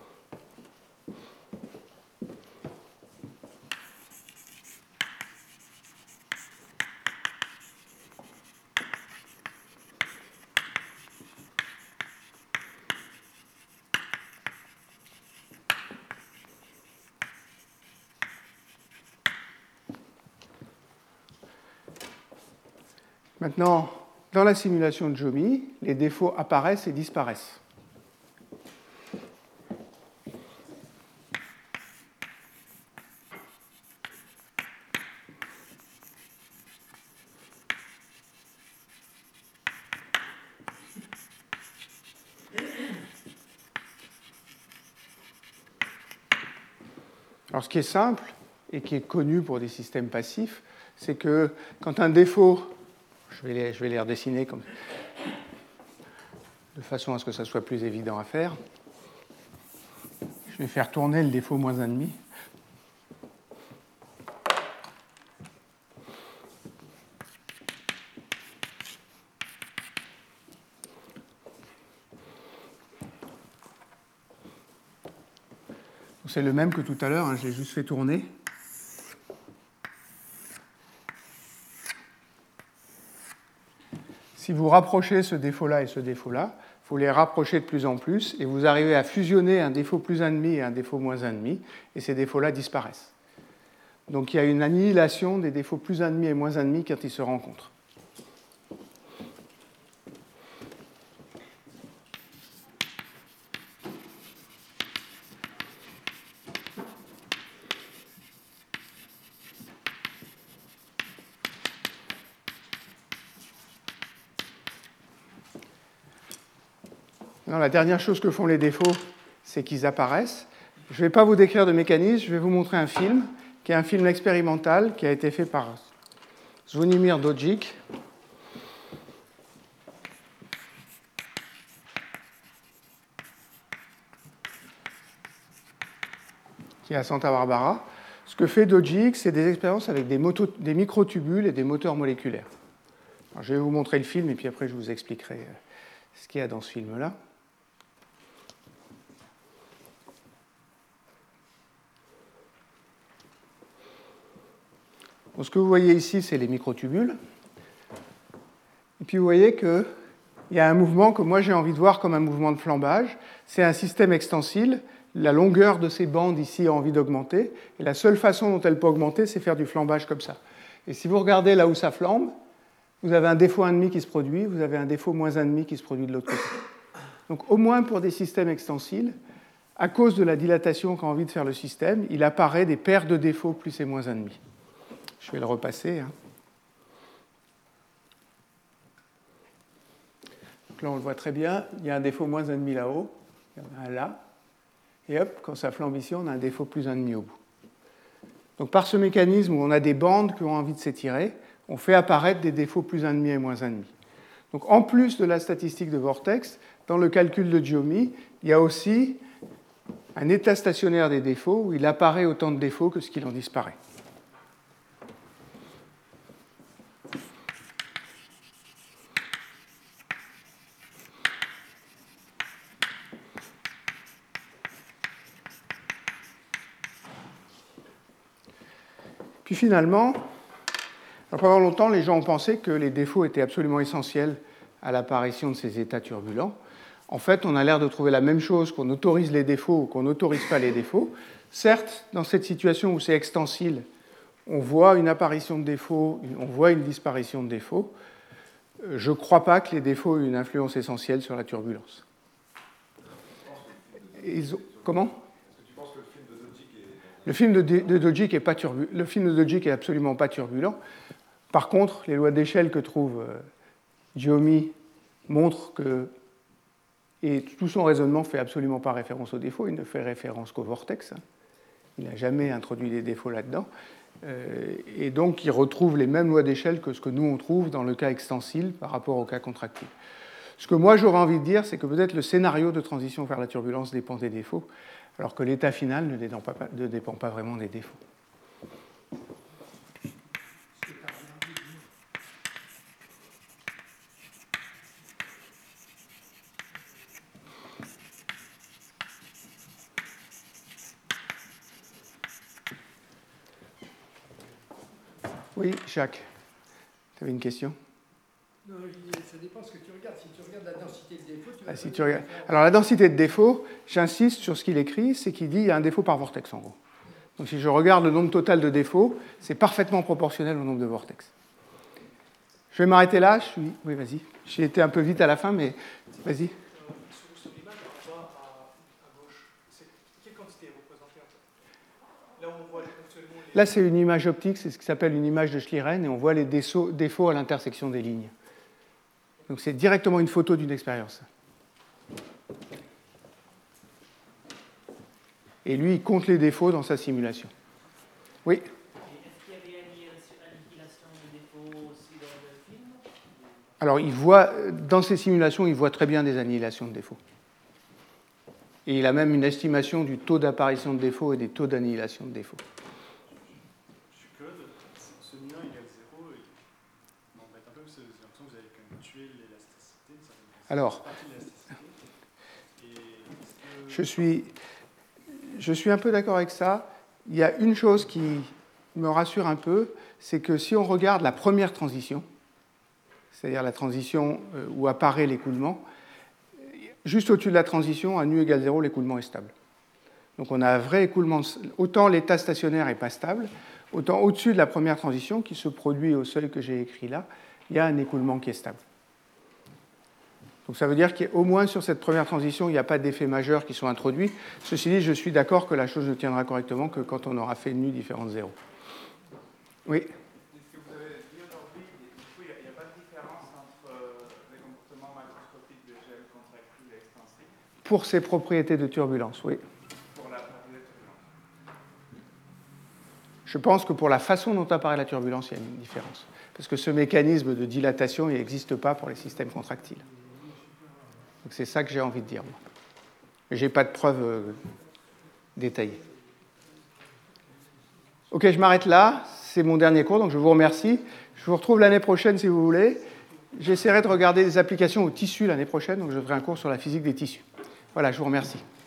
Maintenant, dans la simulation de Geomi, les défauts apparaissent et disparaissent. Alors, ce qui est simple et qui est connu pour des systèmes passifs, c'est que quand un défaut, je vais les, je vais les redessiner comme, de façon à ce que ça soit plus évident à faire. Je vais faire tourner le défaut moins un virgule cinq. C'est le même que tout à l'heure, hein, je l'ai juste fait tourner. Si vous rapprochez ce défaut-là et ce défaut-là, il faut les rapprocher de plus en plus et vous arrivez à fusionner un défaut plus un virgule cinq et un défaut moins un virgule cinq et ces défauts-là disparaissent. Donc il y a une annihilation des défauts plus un virgule cinq et moins un virgule cinq quand ils se rencontrent. Non, la dernière chose que font les défauts, c'est qu'ils apparaissent. Je ne vais pas vous décrire de mécanisme, je vais vous montrer un film, qui est un film expérimental qui a été fait par Zvonimir Dodžić, qui est à Santa Barbara. Ce que fait Dodžić, c'est des expériences avec des, motos, des microtubules et des moteurs moléculaires. Alors, je vais vous montrer le film et puis après je vous expliquerai ce qu'il y a dans ce film-là. Donc, ce que vous voyez ici, c'est les microtubules. Et puis vous voyez qu'il y a un mouvement que moi j'ai envie de voir comme un mouvement de flambage. C'est un système extensile. La longueur de ces bandes ici a envie d'augmenter. Et la seule façon dont elle peut augmenter, c'est faire du flambage comme ça. Et si vous regardez là où ça flambe, vous avez un défaut un virgule cinq qui se produit, vous avez un défaut moins un virgule cinq qui se produit de l'autre côté. Donc au moins pour des systèmes extensiles, à cause de la dilatation qu'a envie de faire le système, il apparaît des paires de défauts plus et moins un virgule cinq. Je vais le repasser. Hein. Donc là, on le voit très bien. Il y a un défaut moins un virgule cinq là-haut. Il y en a un là. Et hop, quand ça flambe ici, on a un défaut plus un virgule cinq au bout. Donc par ce mécanisme où on a des bandes qui ont envie de s'étirer, on fait apparaître des défauts plus un virgule cinq et moins un virgule cinq. Donc en plus de la statistique de vortex, dans le calcul de Geomi, il y a aussi un état stationnaire des défauts où il apparaît autant de défauts que ce qu'il en disparaît. Puis finalement, pendant longtemps, les gens ont pensé que les défauts étaient absolument essentiels à l'apparition de ces états turbulents. En fait, on a l'air de trouver la même chose, qu'on autorise les défauts ou qu'on n'autorise pas les défauts. Certes, dans cette situation où c'est extensile, on voit une apparition de défauts, on voit une disparition de défauts. Je ne crois pas que les défauts aient une influence essentielle sur la turbulence. Ils ont... Comment ? Le film de, de Dodgic est pas turbu... le film de Dodgic est absolument pas turbulent. Par contre, les lois d'échelle que trouve euh, Giomi montrent que, et tout son raisonnement ne fait absolument pas référence aux défauts, il ne fait référence qu'au vortex. Il n'a jamais introduit des défauts là-dedans. Euh, et donc, il retrouve les mêmes lois d'échelle que ce que nous, on trouve dans le cas extensile par rapport au cas contractile. Ce que moi, j'aurais envie de dire, c'est que peut-être le scénario de transition vers la turbulence dépend des défauts, alors que l'état final ne dépend pas, ne dépend pas vraiment des défauts. Oui, Jacques, tu avais une question? Non, ça dépend ce que tu regardes. Si tu regardes la densité de défaut, tu vas... Ah, si tu regardes... Alors la densité de défaut, j'insiste sur ce qu'il écrit, c'est qu'il dit qu'il y a un défaut par vortex en gros. Donc si je regarde le nombre total de défauts, c'est parfaitement proportionnel au nombre de vortex. Je vais m'arrêter là. Je suis... Oui, vas-y. J'ai été un peu vite à la fin, mais vas-y. Sur l'image, on voit à gauche, quelle quantité est représentée en fait? Là, on voit actuellement les... Là, c'est une image optique, c'est ce qui s'appelle une image de Schlieren, et on voit les défauts à l'intersection des lignes. Donc c'est directement une photo d'une expérience. Et lui, il compte les défauts dans sa simulation. Oui? Est-ce qu'il y avait annihilation des défauts aussi dans le film? Alors, il voit, dans ses simulations, il voit très bien des annihilations de défauts. Et il a même une estimation du taux d'apparition de défauts et des taux d'annihilation de défauts. Je suis curieux, ce nu un égale zéro, m'embête un peu, parce que j'ai l'impression que vous avez quand même tué l'élasticité. Alors, je suis, je suis un peu d'accord avec ça. Il y a une chose qui me rassure un peu, c'est que si on regarde la première transition, c'est-à-dire la transition où apparaît l'écoulement, juste au-dessus de la transition, à nu égale zéro, l'écoulement est stable. Donc on a un vrai écoulement. Autant l'état stationnaire n'est pas stable, autant au-dessus de la première transition, qui se produit au seuil que j'ai écrit là, il y a un écoulement qui est stable. Donc ça veut dire qu'au moins sur cette première transition, il n'y a pas d'effets majeurs qui sont introduits. Ceci dit, je suis d'accord que la chose ne tiendra correctement que quand on aura fait nu différent de zéro. Oui? Est-ce que vous avez dit aujourd'hui, du coup, il n'y a, a pas de différence entre euh, les comportements macroscopiques de gel contractile et extensif? Pour ses propriétés de turbulence, oui. Pour la propriété de turbulence. Je pense que pour la façon dont apparaît la turbulence, il y a une différence. Parce que ce mécanisme de dilatation, il n'existe pas pour les systèmes contractiles. Donc c'est ça que j'ai envie de dire. Je n'ai pas de preuves euh, détaillées. Ok, je m'arrête là. C'est mon dernier cours, donc je vous remercie. Je vous retrouve l'année prochaine si vous voulez. J'essaierai de regarder des applications au tissu l'année prochaine, donc je ferai un cours sur la physique des tissus. Voilà, je vous remercie.